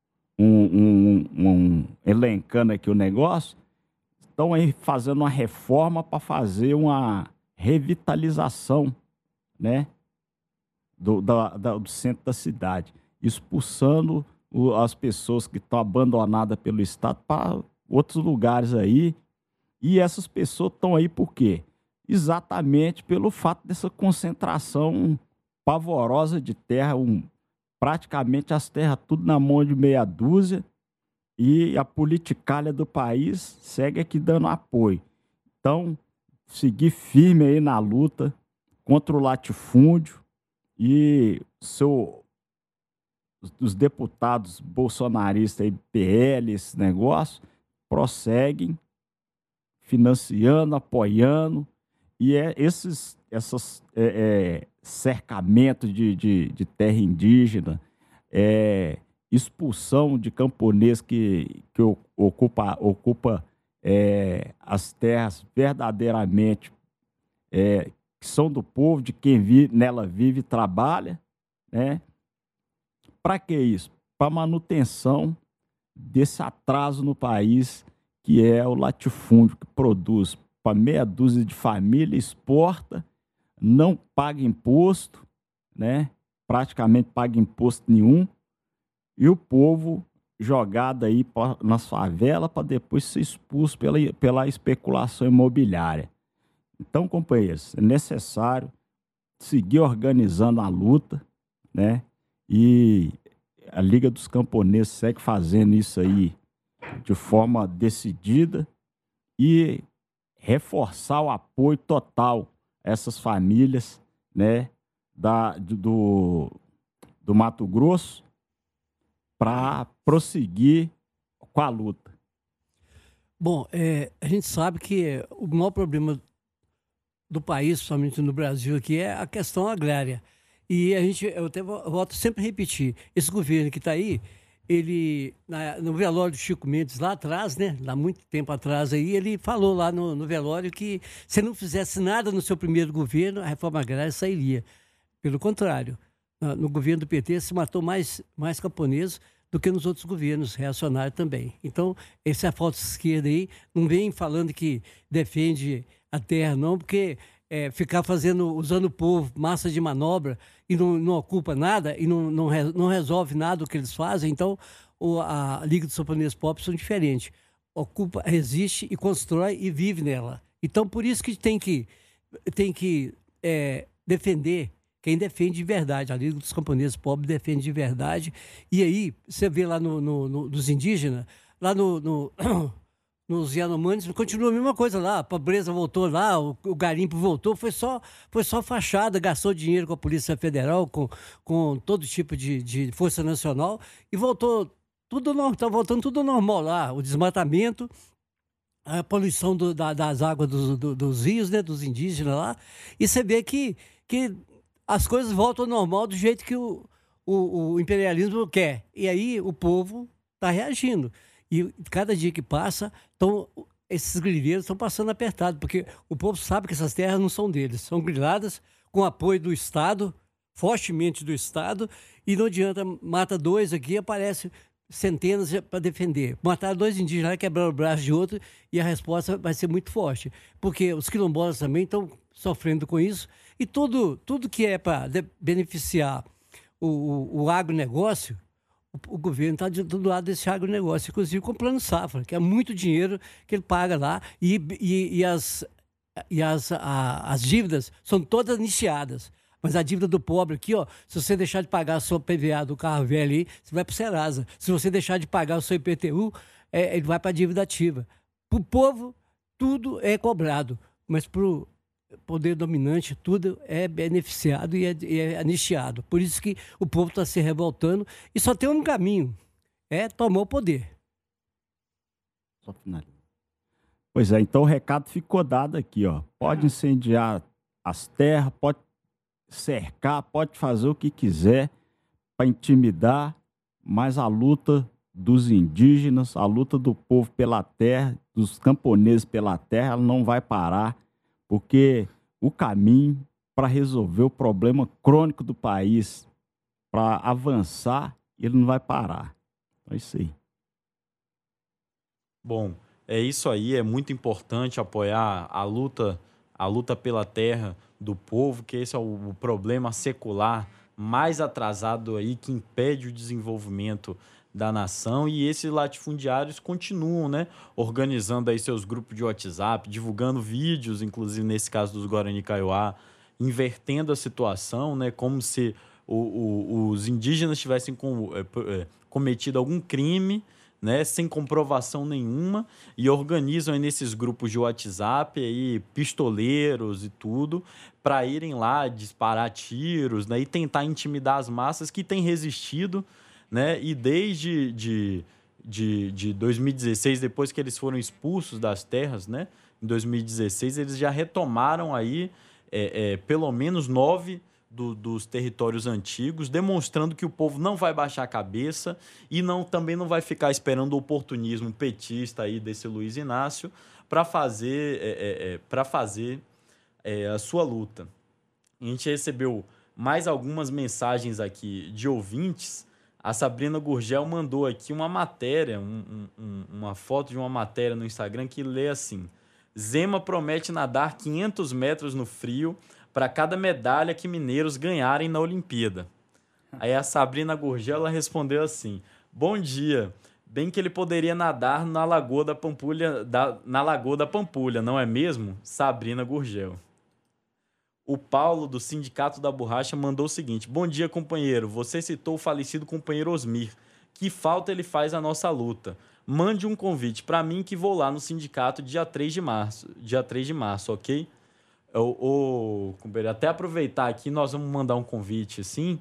elencando aqui o negócio, estão aí fazendo uma reforma para fazer uma revitalização, né, do centro da cidade, expulsando as pessoas que estão abandonadas pelo Estado para outros lugares aí. E essas pessoas estão aí por quê? Exatamente pelo fato dessa concentração pavorosa de terra, praticamente as terras tudo na mão de meia dúzia, e a politicalha do país segue aqui dando apoio. Então, seguir firme aí na luta contra o latifúndio, e os deputados bolsonaristas aí, PL, esse negócio, prosseguem financiando, apoiando, e esses cercamentos de terra indígena, expulsão de camponês que ocupa as terras verdadeiramente que são do povo, de quem nela vive e trabalha, né? Para que isso? Para manutenção desse atraso no país, que é o latifúndio, que produz para meia dúzia de família, exporta, não paga imposto, né? Praticamente paga imposto nenhum, e o povo jogado aí nas favelas para depois ser expulso pela especulação imobiliária. Então, companheiros, é necessário seguir organizando a luta, né? E a Liga dos Camponeses segue fazendo isso aí de forma decidida e reforçar o apoio total a essas famílias, né, do Mato Grosso, para prosseguir com a luta. Bom, a gente sabe que o maior problema do país, somente no Brasil aqui, é a questão agrária. E eu volto sempre a repetir, esse governo que está aí, ele, no velório do Chico Mendes, lá atrás, né, há muito tempo atrás, aí, ele falou lá no velório que se não fizesse nada no seu primeiro governo, a reforma agrária sairia. Pelo contrário, no governo do PT se matou mais camponeses do que nos outros governos reacionários também. Então, essa falta de esquerda aí, não vem falando que defende a terra, não, porque ficar usando o povo, massa de manobra, e não ocupa nada, e não resolve nada do que eles fazem. Então, a Liga dos Camponeses Pobres são diferentes. Ocupa, resiste e constrói e vive nela. Então, por isso que tem que defender quem defende de verdade. A Liga dos Camponeses Pobres defende de verdade. E aí, você vê lá dos indígenas, lá nos Yanomamis, continua a mesma coisa lá. A pobreza voltou lá, o garimpo voltou. Foi só fachada, gastou dinheiro com a Polícia Federal, com todo tipo de Força Nacional, e voltou tudo normal. Está voltando tudo normal lá. O desmatamento, a poluição das águas dos rios, né, dos indígenas lá. E você vê que as coisas voltam ao normal do jeito que o imperialismo quer. E aí o povo está reagindo. E cada dia que passa, esses grileiros estão passando apertado, porque o povo sabe que essas terras não são deles. São griladas com apoio do Estado, fortemente do Estado, e não adianta, mata dois aqui, aparece centenas para defender. Mataram dois indígenas lá, quebraram o braço de outro, e a resposta vai ser muito forte. Porque os quilombolas também estão sofrendo com isso, e tudo que é para beneficiar o agronegócio, o governo está do lado desse agronegócio, inclusive com o Plano Safra, que é muito dinheiro que ele paga lá, e as dívidas são todas nicheadas. Mas a dívida do pobre aqui, ó, se você deixar de pagar a sua PVA do carro velho aí, você vai para o Serasa. Se você deixar de pagar o seu IPTU, ele vai para a dívida ativa. Para o povo, tudo é cobrado, mas para o poder dominante, tudo é beneficiado e é anistiado. Por isso que o povo está se revoltando e só tem um caminho, tomar o poder. Só finalizar. Pois é, então o recado ficou dado aqui, ó. Pode incendiar as terras, pode cercar, pode fazer o que quiser para intimidar, mas a luta dos indígenas, a luta do povo pela terra, dos camponeses pela terra, ela não vai parar, porque o caminho para resolver o problema crônico do país, para avançar, ele não vai parar. É isso aí. Bom, é isso aí, é muito importante apoiar a luta pela terra do povo, que esse é o problema secular mais atrasado aí, que impede o desenvolvimento da nação, e esses latifundiários continuam, né, organizando aí seus grupos de WhatsApp, divulgando vídeos, inclusive nesse caso dos Guarani Kaiowá, invertendo a situação, né, como se os indígenas tivessem cometido algum crime, né, sem comprovação nenhuma, e organizam aí nesses grupos de WhatsApp aí, pistoleiros e tudo, para irem lá disparar tiros, né, e tentar intimidar as massas que têm resistido, né, e desde de 2016, depois que eles foram expulsos das terras, né, em 2016, eles já retomaram aí pelo menos 9 dos territórios antigos, demonstrando que o povo não vai baixar a cabeça e também não vai ficar esperando o oportunismo petista aí desse Luiz Inácio para fazer a sua luta. A gente recebeu mais algumas mensagens aqui de ouvintes. A Sabrina Gurgel mandou aqui uma matéria, uma foto de uma matéria no Instagram que lê assim: Zema promete nadar 500 metros no frio para cada medalha que mineiros ganharem na Olimpíada. Aí a Sabrina Gurgel ela respondeu assim: bom dia, bem que ele poderia nadar na Lagoa da Pampulha, não é mesmo? Sabrina Gurgel. O Paulo, do Sindicato da Borracha, mandou o seguinte: bom dia, companheiro. Você citou o falecido companheiro Osmir. Que falta ele faz à nossa luta. Mande um convite para mim que vou lá no sindicato dia 3 de março, ok? Companheiro, até aproveitar aqui, nós vamos mandar um convite, assim,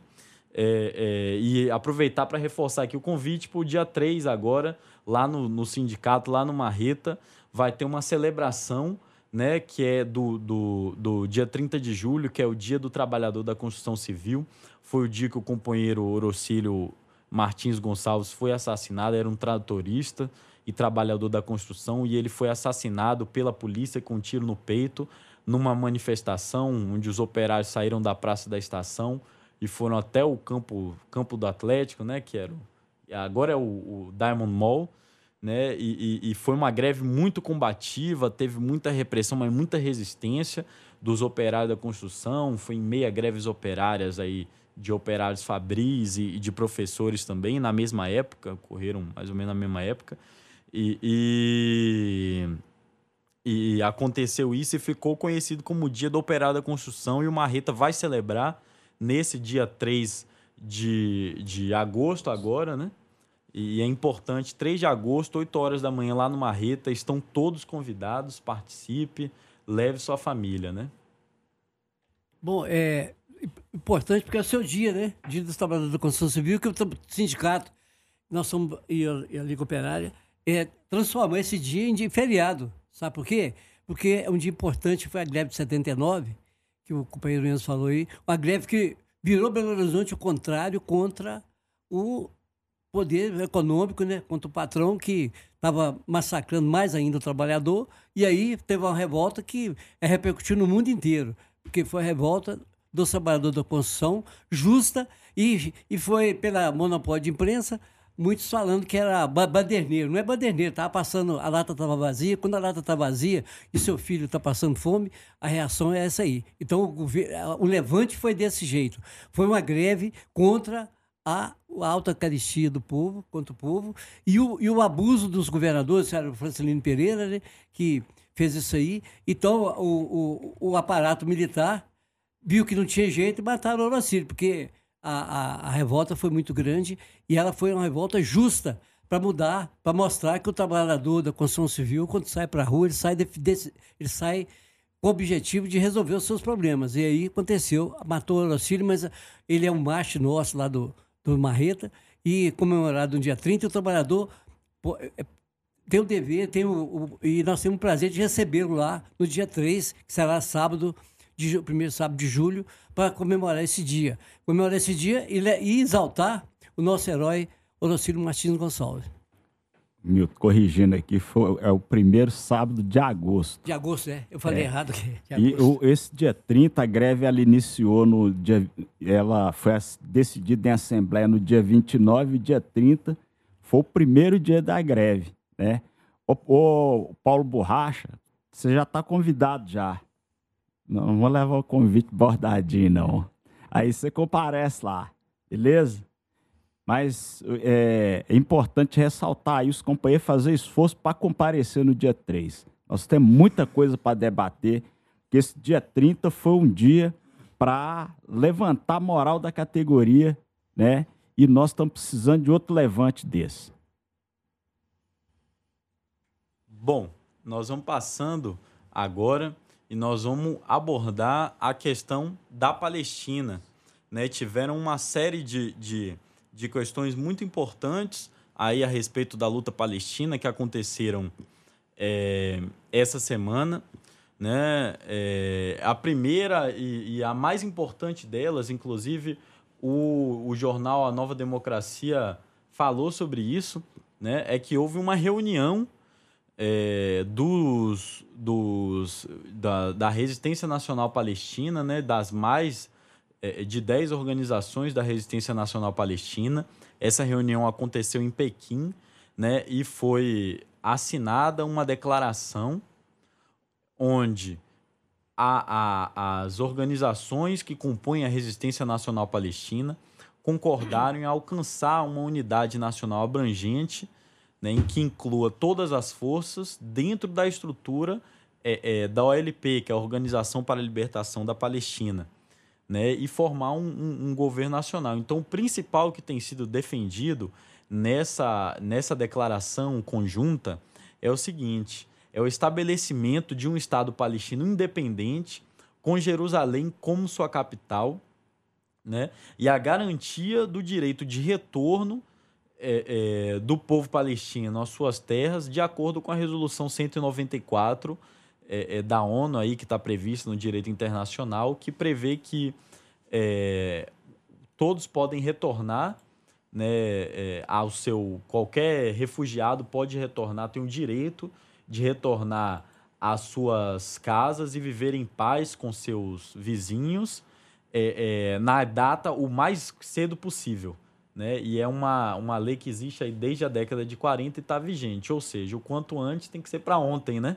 e aproveitar para reforçar aqui o convite para o dia 3 agora, lá no sindicato, lá no Marreta, vai ter uma celebração, né, que é do dia 30 de julho, que é o Dia do Trabalhador da Construção Civil. Foi o dia que o companheiro Orocílio Martins Gonçalves foi assassinado, era um tratorista e trabalhador da construção, e ele foi assassinado pela polícia com um tiro no peito, numa manifestação onde os operários saíram da Praça da Estação e foram até o campo do Atlético, né, que agora é o Diamond Mall, né, e foi uma greve muito combativa, teve muita repressão, mas muita resistência dos operários da construção, foi em meio a greves operárias aí, de operários fabris e de professores também, na mesma época, ocorreram mais ou menos na mesma época, e aconteceu isso e ficou conhecido como o Dia do Operário da Construção, e o Marreta vai celebrar nesse dia 3 de agosto agora, né? E é importante, 3 de agosto, 8 horas da manhã, lá no Marreta, estão todos convidados, participe, leve sua família, né? Bom, é importante porque é o seu dia, né? Dia dos Trabalhadores da Construção Civil, que o sindicato, nós somos, e a Liga Operária, transformar esse dia em dia feriado. Sabe por quê? Porque é um dia importante, foi a greve de 79, que o companheiro Enzo falou aí, uma greve que virou Belo Horizonte o contrário contra o poder econômico, né? Contra o patrão que estava massacrando mais ainda o trabalhador, e aí teve uma revolta que repercutiu no mundo inteiro, porque foi a revolta dos trabalhadores da construção, justa, e foi pela monopólio de imprensa, muitos falando que era baderneiro. Não é baderneiro, estava passando, a lata estava vazia. Quando a lata está vazia e seu filho está passando fome, a reação é essa aí. Então, o levante foi desse jeito. Foi uma greve contra a alta carestia do povo, contra o povo, e o abuso dos governadores, era o Francelino Pereira, né, que fez isso aí. Então, o aparato militar viu que não tinha jeito e mataram o Orocílio, porque a revolta foi muito grande e ela foi uma revolta justa para mudar, para mostrar que o trabalhador da construção civil, quando sai para a rua, ele sai com o objetivo de resolver os seus problemas. E aí aconteceu, matou o Orocílio, mas ele é um macho nosso lá do Marreta, e comemorado no dia 30, o trabalhador tem o dever, e nós temos o prazer de recebê-lo lá no dia 3, que será sábado, primeiro sábado de julho, para comemorar esse dia. Comemorar esse dia e exaltar o nosso herói Orocílio Martins Gonçalves. Milton, corrigindo aqui, é o primeiro sábado de agosto. De agosto, eu falei errado aqui. E esse dia 30, a greve ela iniciou no dia. Ela foi decidida em assembleia no dia 29 e dia 30 foi o primeiro dia da greve, né? Ô Paulo Borracha, você já está convidado já. Não vou levar o convite bordadinho, não. Aí você comparece lá, beleza? Mas é importante ressaltar aí os companheiros fazer esforço para comparecer no dia 3. Nós temos muita coisa para debater, porque esse dia 30 foi um dia para levantar a moral da categoria, né? E nós estamos precisando de outro levante desse. Bom, nós vamos passando agora e nós vamos abordar a questão da Palestina, né? Tiveram uma série de questões muito importantes aí a respeito da luta palestina que aconteceram essa semana, né? A primeira e a mais importante delas, inclusive o jornal A Nova Democracia falou sobre isso, né? É que houve uma reunião da Resistência Nacional Palestina, né? Das mais de 10 organizações da Resistência Nacional Palestina. Essa reunião aconteceu em Pequim, né? E foi assinada uma declaração onde as organizações que compõem a Resistência Nacional Palestina concordaram em alcançar uma unidade nacional abrangente, né, em que inclua todas as forças dentro da estrutura da OLP, que é a Organização para a Libertação da Palestina, né, e formar um governo nacional. Então, o principal que tem sido defendido nessa declaração conjunta é o seguinte: é o estabelecimento de um Estado palestino independente, com Jerusalém como sua capital, né, e a garantia do direito de retorno do povo palestino às suas terras, de acordo com a Resolução 194 da ONU, aí, que está prevista no direito internacional, que prevê que todos podem retornar, né, qualquer refugiado pode retornar, tem o direito de retornar às suas casas e viver em paz com seus vizinhos na data o mais cedo possível, né? E é uma lei que existe aí desde a década de 40 e está vigente, ou seja, o quanto antes tem que ser para ontem, né?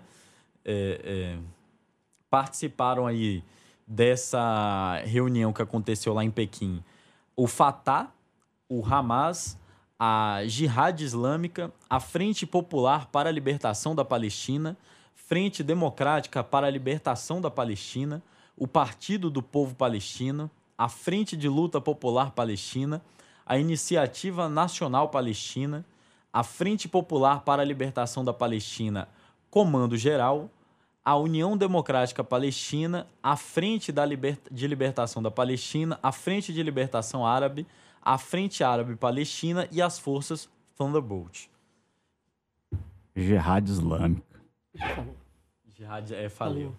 Participaram aí dessa reunião que aconteceu lá em Pequim o Fatah, o Hamas, a Jihad Islâmica, a Frente Popular para a Libertação da Palestina, Frente Democrática para a Libertação da Palestina, o Partido do Povo Palestino, a Frente de Luta Popular Palestina, a Iniciativa Nacional Palestina, a Frente Popular para a Libertação da Palestina, Comando Geral, a União Democrática Palestina, a Frente de Libertação da Palestina, a Frente de Libertação Árabe, a Frente Árabe Palestina e as Forças Thunderbolt. Jihad Islâmica. Jihad, falou.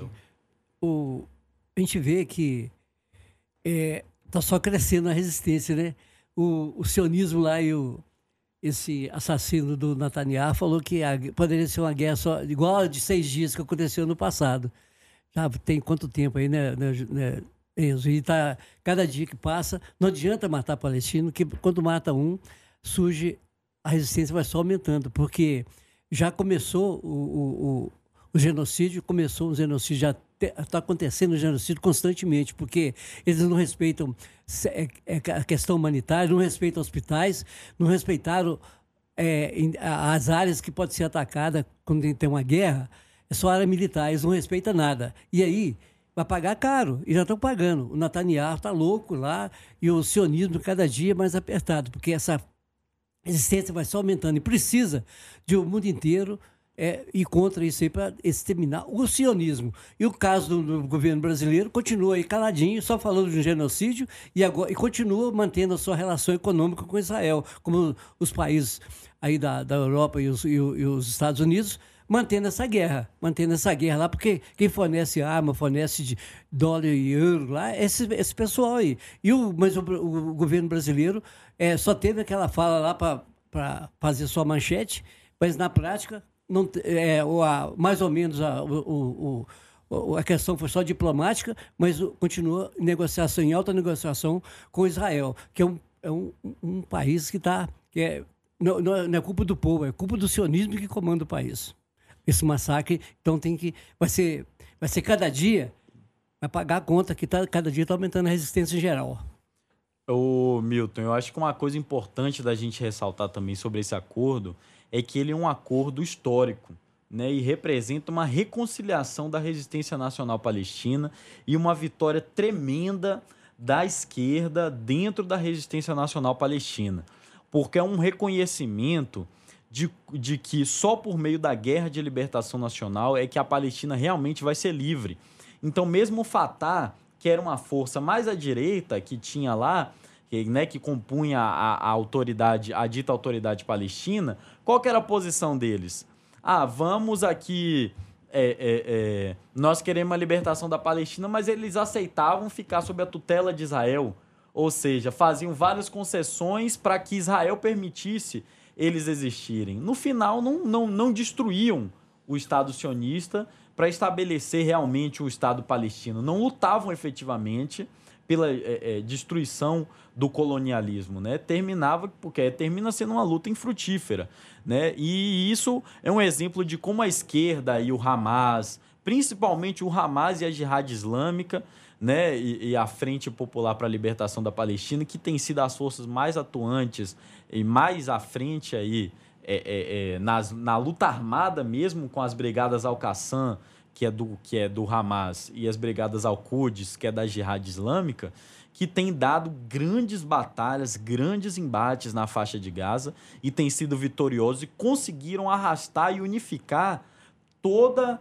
A gente vê que está só crescendo a resistência, né? O sionismo lá e esse assassino do Netanyahu falou que poderia ser uma guerra só, igual a de 6 dias que aconteceu no passado. Já tem quanto tempo aí, né, Enzo? E tá, cada dia que passa, não adianta matar palestino, que quando mata um, surge, a resistência vai só aumentando, porque já começou o genocídio, um genocídio, já está acontecendo um genocídio constantemente, porque eles não respeitam a questão humanitária, não respeitam hospitais, não respeitaram as áreas que podem ser atacadas quando tem uma guerra, é só área militar, eles não respeitam nada. E aí, vai pagar caro, e já estão pagando. O Netanyahu está louco lá, e o sionismo cada dia mais apertado, porque essa resistência vai só aumentando, e precisa de o mundo inteiro ir contra isso aí para exterminar o sionismo. E o caso do governo brasileiro continua aí caladinho, só falando de um genocídio, e continua mantendo a sua relação econômica com Israel, como os países aí da Europa e os Estados Unidos mantendo essa guerra lá, porque quem fornece arma, fornece de dólar e euro lá, é esse pessoal aí. Mas o governo brasileiro só teve aquela fala lá para fazer sua manchete, mas na prática, não, mais ou menos a questão foi só diplomática, mas continua em alta negociação com Israel, que é um país não é culpa do povo, é culpa do sionismo que comanda o país. Esse massacre, então vai ser cada dia, vai pagar a conta que cada dia está aumentando a resistência em geral. Ô, Milton, eu acho que uma coisa importante da gente ressaltar também sobre esse acordo é que ele é um acordo histórico, né, e representa uma reconciliação da resistência nacional palestina e uma vitória tremenda da esquerda dentro da resistência nacional palestina, porque é um reconhecimento de que só por meio da guerra de libertação nacional é que a Palestina realmente vai ser livre. Então, mesmo o Fatah, que era uma força mais à direita que tinha lá, que compunha a dita autoridade palestina, qual que era a posição deles? Vamos aqui, nós queremos a libertação da Palestina, mas eles aceitavam ficar sob a tutela de Israel, ou seja, faziam várias concessões para que Israel permitisse eles existirem. No final, não destruíam o Estado sionista para estabelecer realmente o Estado palestino, não lutavam efetivamente pela destruição do colonialismo, né? Termina sendo uma luta infrutífera, né? E isso é um exemplo de como a esquerda e o Hamas, principalmente o Hamas e a Jihad Islâmica, né? E a Frente Popular para a Libertação da Palestina, que tem sido as forças mais atuantes e mais à frente aí, na luta armada mesmo, com as brigadas Al-Qassam, que é do Hamas, e as brigadas Al-Quds, que é da Jihad Islâmica, que tem dado grandes batalhas, grandes embates na faixa de Gaza e tem sido vitoriosos e conseguiram arrastar e unificar toda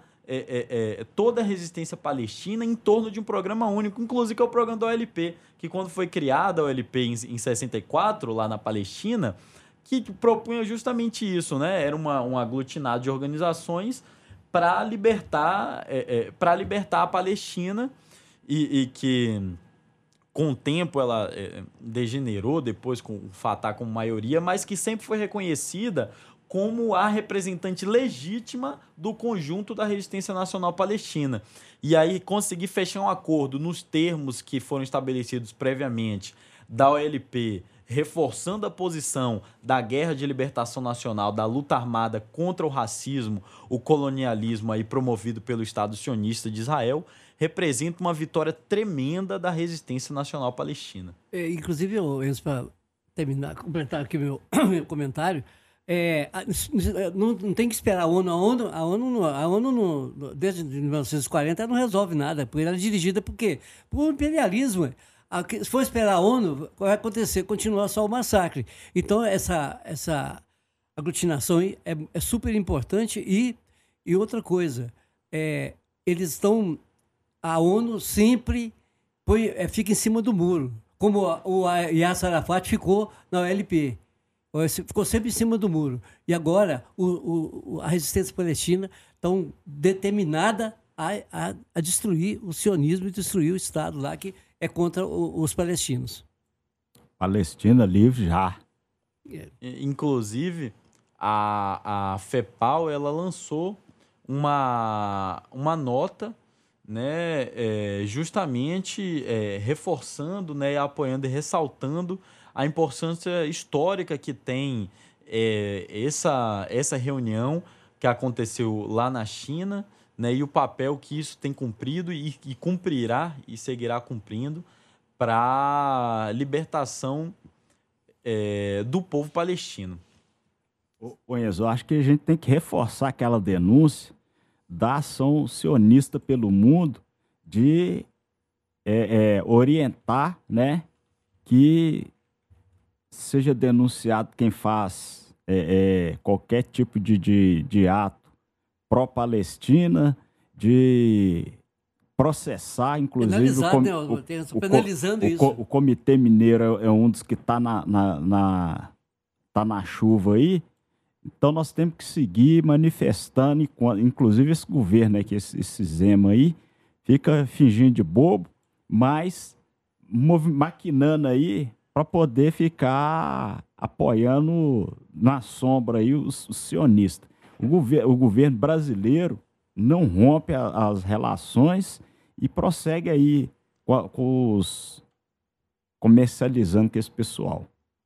a resistência palestina em torno de um programa único, inclusive que é o programa da OLP, que quando foi criada a OLP em 64, lá na Palestina, que propunha justamente isso, né? Era um aglutinado de organizações para libertar a Palestina e que com o tempo ela degenerou depois com o Fatah como maioria, mas que sempre foi reconhecida como a representante legítima do conjunto da resistência nacional palestina. E aí conseguir fechar um acordo nos termos que foram estabelecidos previamente da OLP, reforçando a posição da guerra de libertação nacional, da luta armada contra o racismo, o colonialismo aí promovido pelo Estado sionista de Israel, representa uma vitória tremenda da resistência nacional palestina. Inclusive, para terminar, completar aqui meu comentário, não tem que esperar a ONU. A ONU desde 1940 não resolve nada, porque ela é dirigida por quê? Por imperialismo. Se for esperar a ONU, vai acontecer, continuar só o massacre. Então, essa aglutinação é super importante. E outra coisa, eles a ONU sempre fica em cima do muro, como o Yasser Arafat ficou na OLP. Ficou sempre em cima do muro. E agora a resistência palestina está determinada a destruir o sionismo e destruir o Estado lá que é contra os palestinos. Palestina livre já. Inclusive, a FEPAL ela lançou uma nota, né, justamente reforçando, né, apoiando e ressaltando a importância histórica que tem essa reunião que aconteceu lá na China, né, e o papel que isso tem cumprido e cumprirá e seguirá cumprindo para a libertação do povo palestino. Enzo, acho que a gente tem que reforçar aquela denúncia da ação sionista pelo mundo de orientar, né, que seja denunciado quem faz qualquer tipo de ato pró-Palestina, de processar, inclusive o Comitê Mineiro é um dos que está tá na chuva aí, Então nós temos que seguir manifestando, inclusive esse governo, né, que esse Zema aí, fica fingindo de bobo, mas maquinando aí para poder ficar apoiando na sombra aí os sionistas. O governo brasileiro não rompe as relações e prossegue aí com os comercializando com esse pessoal.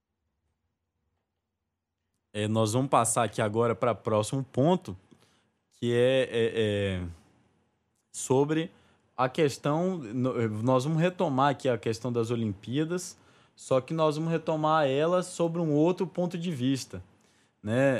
Nós vamos passar aqui agora para o próximo ponto, que é sobre a questão. Nós vamos retomar aqui a questão das Olimpíadas, só que nós vamos retomar ela sobre um outro ponto de vista, né?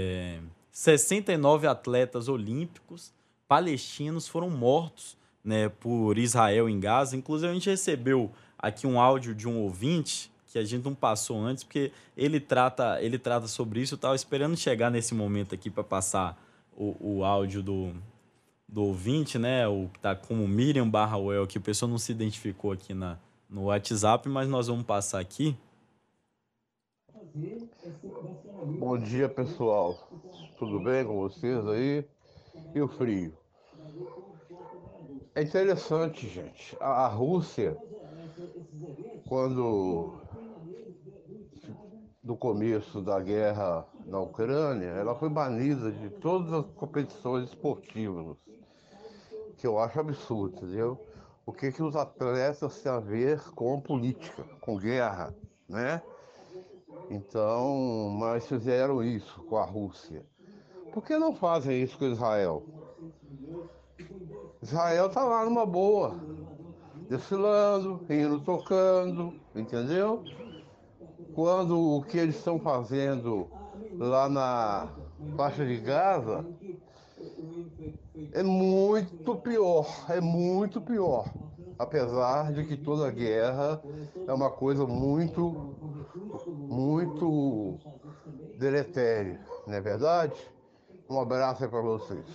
69 atletas olímpicos palestinos foram mortos, né, por Israel em Gaza. Inclusive, a gente recebeu aqui um áudio de um ouvinte que a gente não passou antes, porque ele trata sobre isso. Eu estava esperando chegar nesse momento aqui para passar o áudio do ouvinte, né, o que está como Miriam Barrawell, que o pessoal não se identificou aqui no WhatsApp, mas nós vamos passar aqui. Bom dia, pessoal. Tudo bem com vocês aí? E o frio? É interessante, gente. A Rússia, quando no começo da guerra na Ucrânia, ela foi banida de todas as competições esportivas, que eu acho absurdo, entendeu? O que os atletas têm a ver com política, com guerra, né? Então, mas fizeram isso com a Rússia. Por que não fazem isso com Israel? Israel tá lá numa boa, desfilando, indo tocando, entendeu? Quando o que eles estão fazendo lá na faixa de Gaza é muito pior. Apesar de que toda guerra é uma coisa muito deletéria, não é verdade? Um abraço aí para vocês.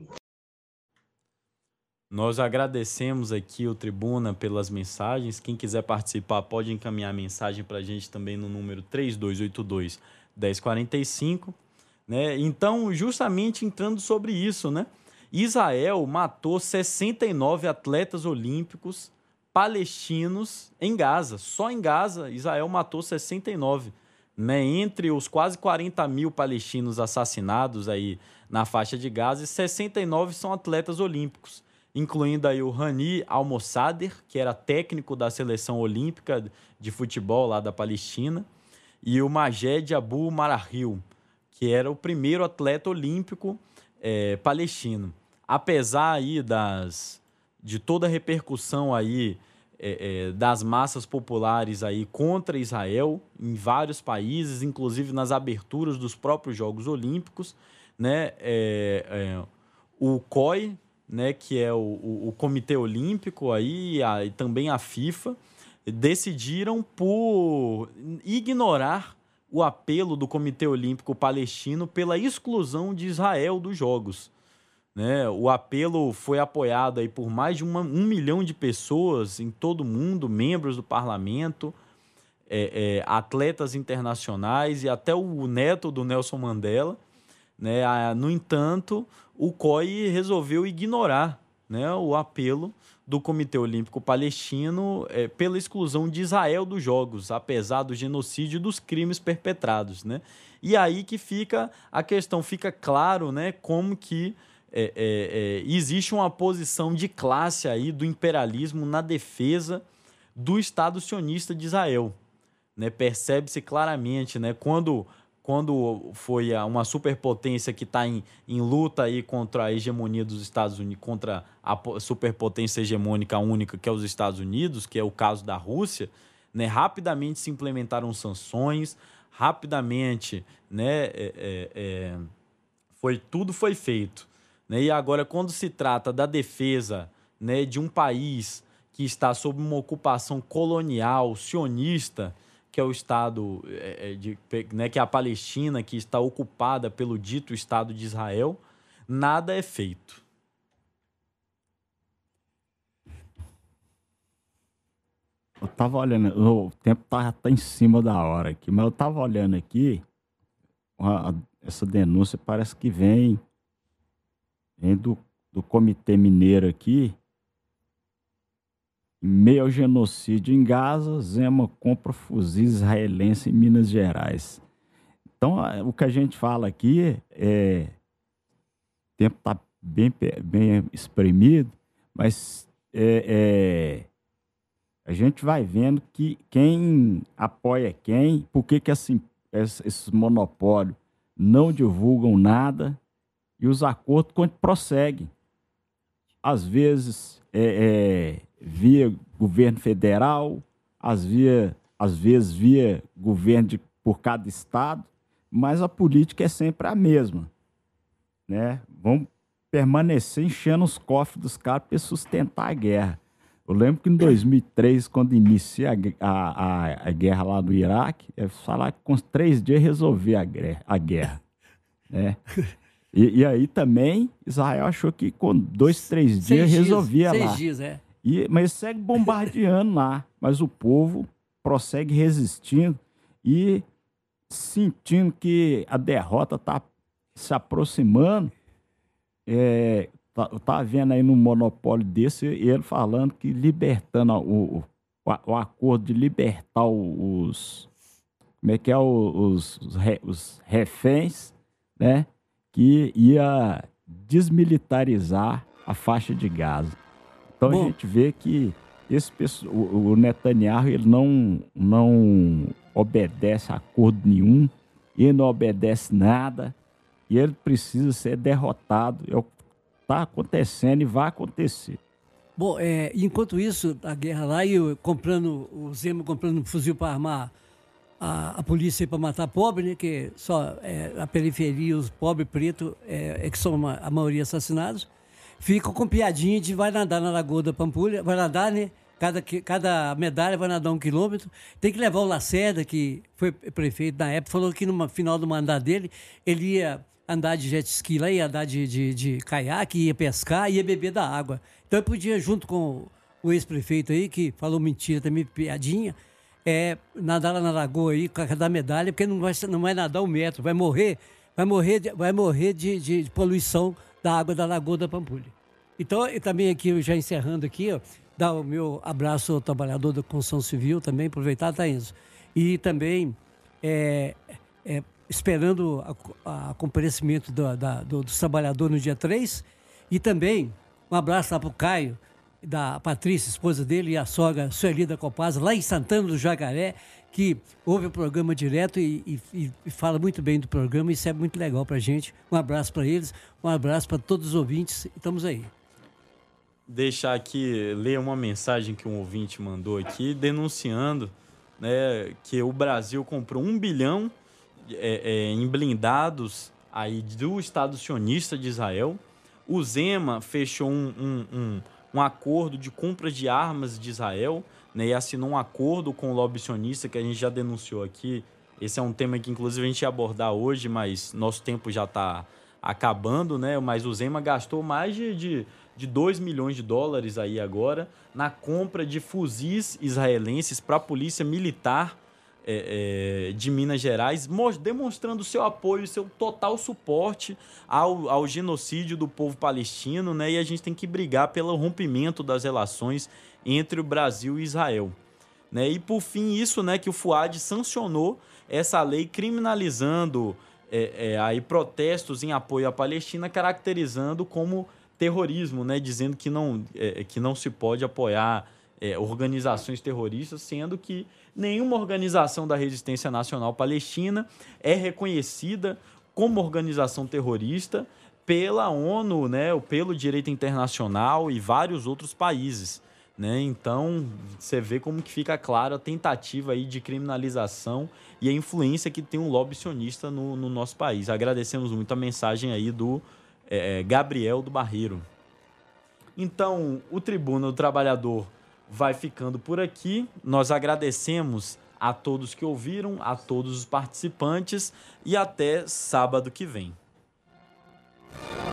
Nós agradecemos aqui o Tribuna pelas mensagens. Quem quiser participar pode encaminhar mensagem para a gente também no número 3282-1045. Né? Então, justamente entrando sobre isso, né? Israel matou 69 atletas olímpicos palestinos em Gaza. Só em Gaza, Israel matou 69. Né? Entre os quase 40 mil palestinos assassinados aí na faixa de Gaza, 69 são atletas olímpicos, incluindo aí o Hani Al-Mossadegh, que era técnico da seleção olímpica de futebol lá da Palestina, e o Majed Abu Marahil, que era o primeiro atleta olímpico palestino. Apesar aí de toda a repercussão aí das massas populares aí contra Israel em vários países, inclusive nas aberturas dos próprios Jogos Olímpicos, né? O COI, né, que é o Comitê Olímpico aí, e também a FIFA, decidiram por ignorar o apelo do Comitê Olímpico Palestino pela exclusão de Israel dos Jogos. Né? O apelo foi apoiado aí por mais de 1 milhão de pessoas em todo o mundo, membros do parlamento, atletas internacionais e até o neto do Nelson Mandela. Né? No entanto, o COI resolveu ignorar, né, o apelo do Comitê Olímpico Palestino pela exclusão de Israel dos Jogos, apesar do genocídio e dos crimes perpetrados. Né? E aí que fica a questão, fica claro, né, como que existe uma posição de classe aí do imperialismo na defesa do Estado sionista de Israel. Né? Percebe-se claramente, né, quando foi uma superpotência que está em luta aí contra a hegemonia dos Estados Unidos, contra a superpotência hegemônica única que é os Estados Unidos, que é o caso da Rússia, né, rapidamente se implementaram sanções, rapidamente, né, tudo foi feito. Né, e agora, quando se trata da defesa, né, de um país que está sob uma ocupação colonial, sionista, que é o Estado, né, que é a Palestina, que está ocupada pelo dito Estado de Israel, nada é feito. Eu estava olhando, o tempo tá em cima da hora aqui, mas eu estava olhando aqui, essa denúncia parece que vem do Comitê Mineiro aqui. Em meio ao genocídio em Gaza, Zema compra fuzis israelenses em Minas Gerais. Então, o que a gente fala aqui o tempo está bem espremido, mas a gente vai vendo que quem apoia quem, por que esses monopólios não divulgam nada e os acordos prosseguem. Às vezes via governo federal, às vezes via governo por cada estado, mas a política é sempre a mesma, né? Vão permanecer enchendo os cofres dos caras para sustentar a guerra. Eu lembro que em 2003, quando inicia a guerra lá no Iraque, falar que com 3 dias resolvia a guerra, né? E aí também Israel achou que com 2, 3 dias resolvia lá. 6 dias, Mas segue bombardeando lá. Mas o povo prossegue resistindo e sentindo que a derrota está se aproximando. Tá vendo aí no monopólio desse, ele falando que libertando o acordo de libertar os reféns, né? Que ia desmilitarizar a faixa de Gaza. Então a gente vê que o Netanyahu ele não obedece a acordo nenhum, ele não obedece nada, e ele precisa ser derrotado. É o que está acontecendo e vai acontecer. Bom, enquanto isso, a guerra lá, e o Zema comprando fuzil para armar a polícia para matar pobre, né? Que só a periferia, os pobres pretos, que são a maioria assassinados, ficam com piadinha de vai nadar na Lagoa da Pampulha, vai nadar, né? Cada medalha vai nadar 1 quilômetro. Tem que levar o Lacerda, que foi prefeito na época, falou que no final do mandato dele, ele ia andar de jet ski lá, ia andar de caiaque, ia pescar, ia beber da água. Então ele podia, junto com o ex-prefeito aí, que falou mentira também, piadinha, nadar lá na lagoa aí, com cada medalha, porque não vai nadar 1 metro, vai morrer de poluição da água da Lagoa da Pampulha. Então, eu também aqui, já encerrando aqui, dar o meu abraço ao trabalhador da construção civil também, aproveitar, Thaís. E também esperando o comparecimento dos trabalhadores no dia 3. E também um abraço lá para o Caio, da Patrícia, esposa dele, e a sogra Sueli da Copasa, lá em Santana do Jacaré, que ouve o programa direto e fala muito bem do programa. Isso é muito legal para a gente. Um abraço para eles, um abraço para todos os ouvintes. Estamos aí. Deixar aqui, ler uma mensagem que um ouvinte mandou aqui, denunciando, né, que o Brasil comprou 1 bilhão em blindados aí do Estado sionista de Israel. O Zema fechou um acordo de compra de armas de Israel, né, e assinou um acordo com o lobby sionista, que a gente já denunciou aqui. Esse é um tema que, inclusive, a gente ia abordar hoje, mas nosso tempo já está acabando, né? Mas o Zema gastou mais de 2 milhões de dólares aí agora na compra de fuzis israelenses para a polícia militar de Minas Gerais, demonstrando seu apoio, seu total suporte ao genocídio do povo palestino, né? E a gente tem que brigar pelo rompimento das relações entre o Brasil e Israel, né? E por fim isso, né, que o Fuad sancionou essa lei criminalizando aí protestos em apoio à Palestina, caracterizando como terrorismo, né? Dizendo que não se pode apoiar organizações terroristas, sendo que nenhuma organização da Resistência Nacional Palestina é reconhecida como organização terrorista pela ONU, né, ou pelo direito internacional e vários outros países, né? Então, você vê como que fica claro a tentativa aí de criminalização e a influência que tem um lobby sionista no nosso país. Agradecemos muito a mensagem aí do Gabriel do Barreiro. Então, o Tribuna do Trabalhador vai ficando por aqui. Nós agradecemos a todos que ouviram, a todos os participantes e até sábado que vem.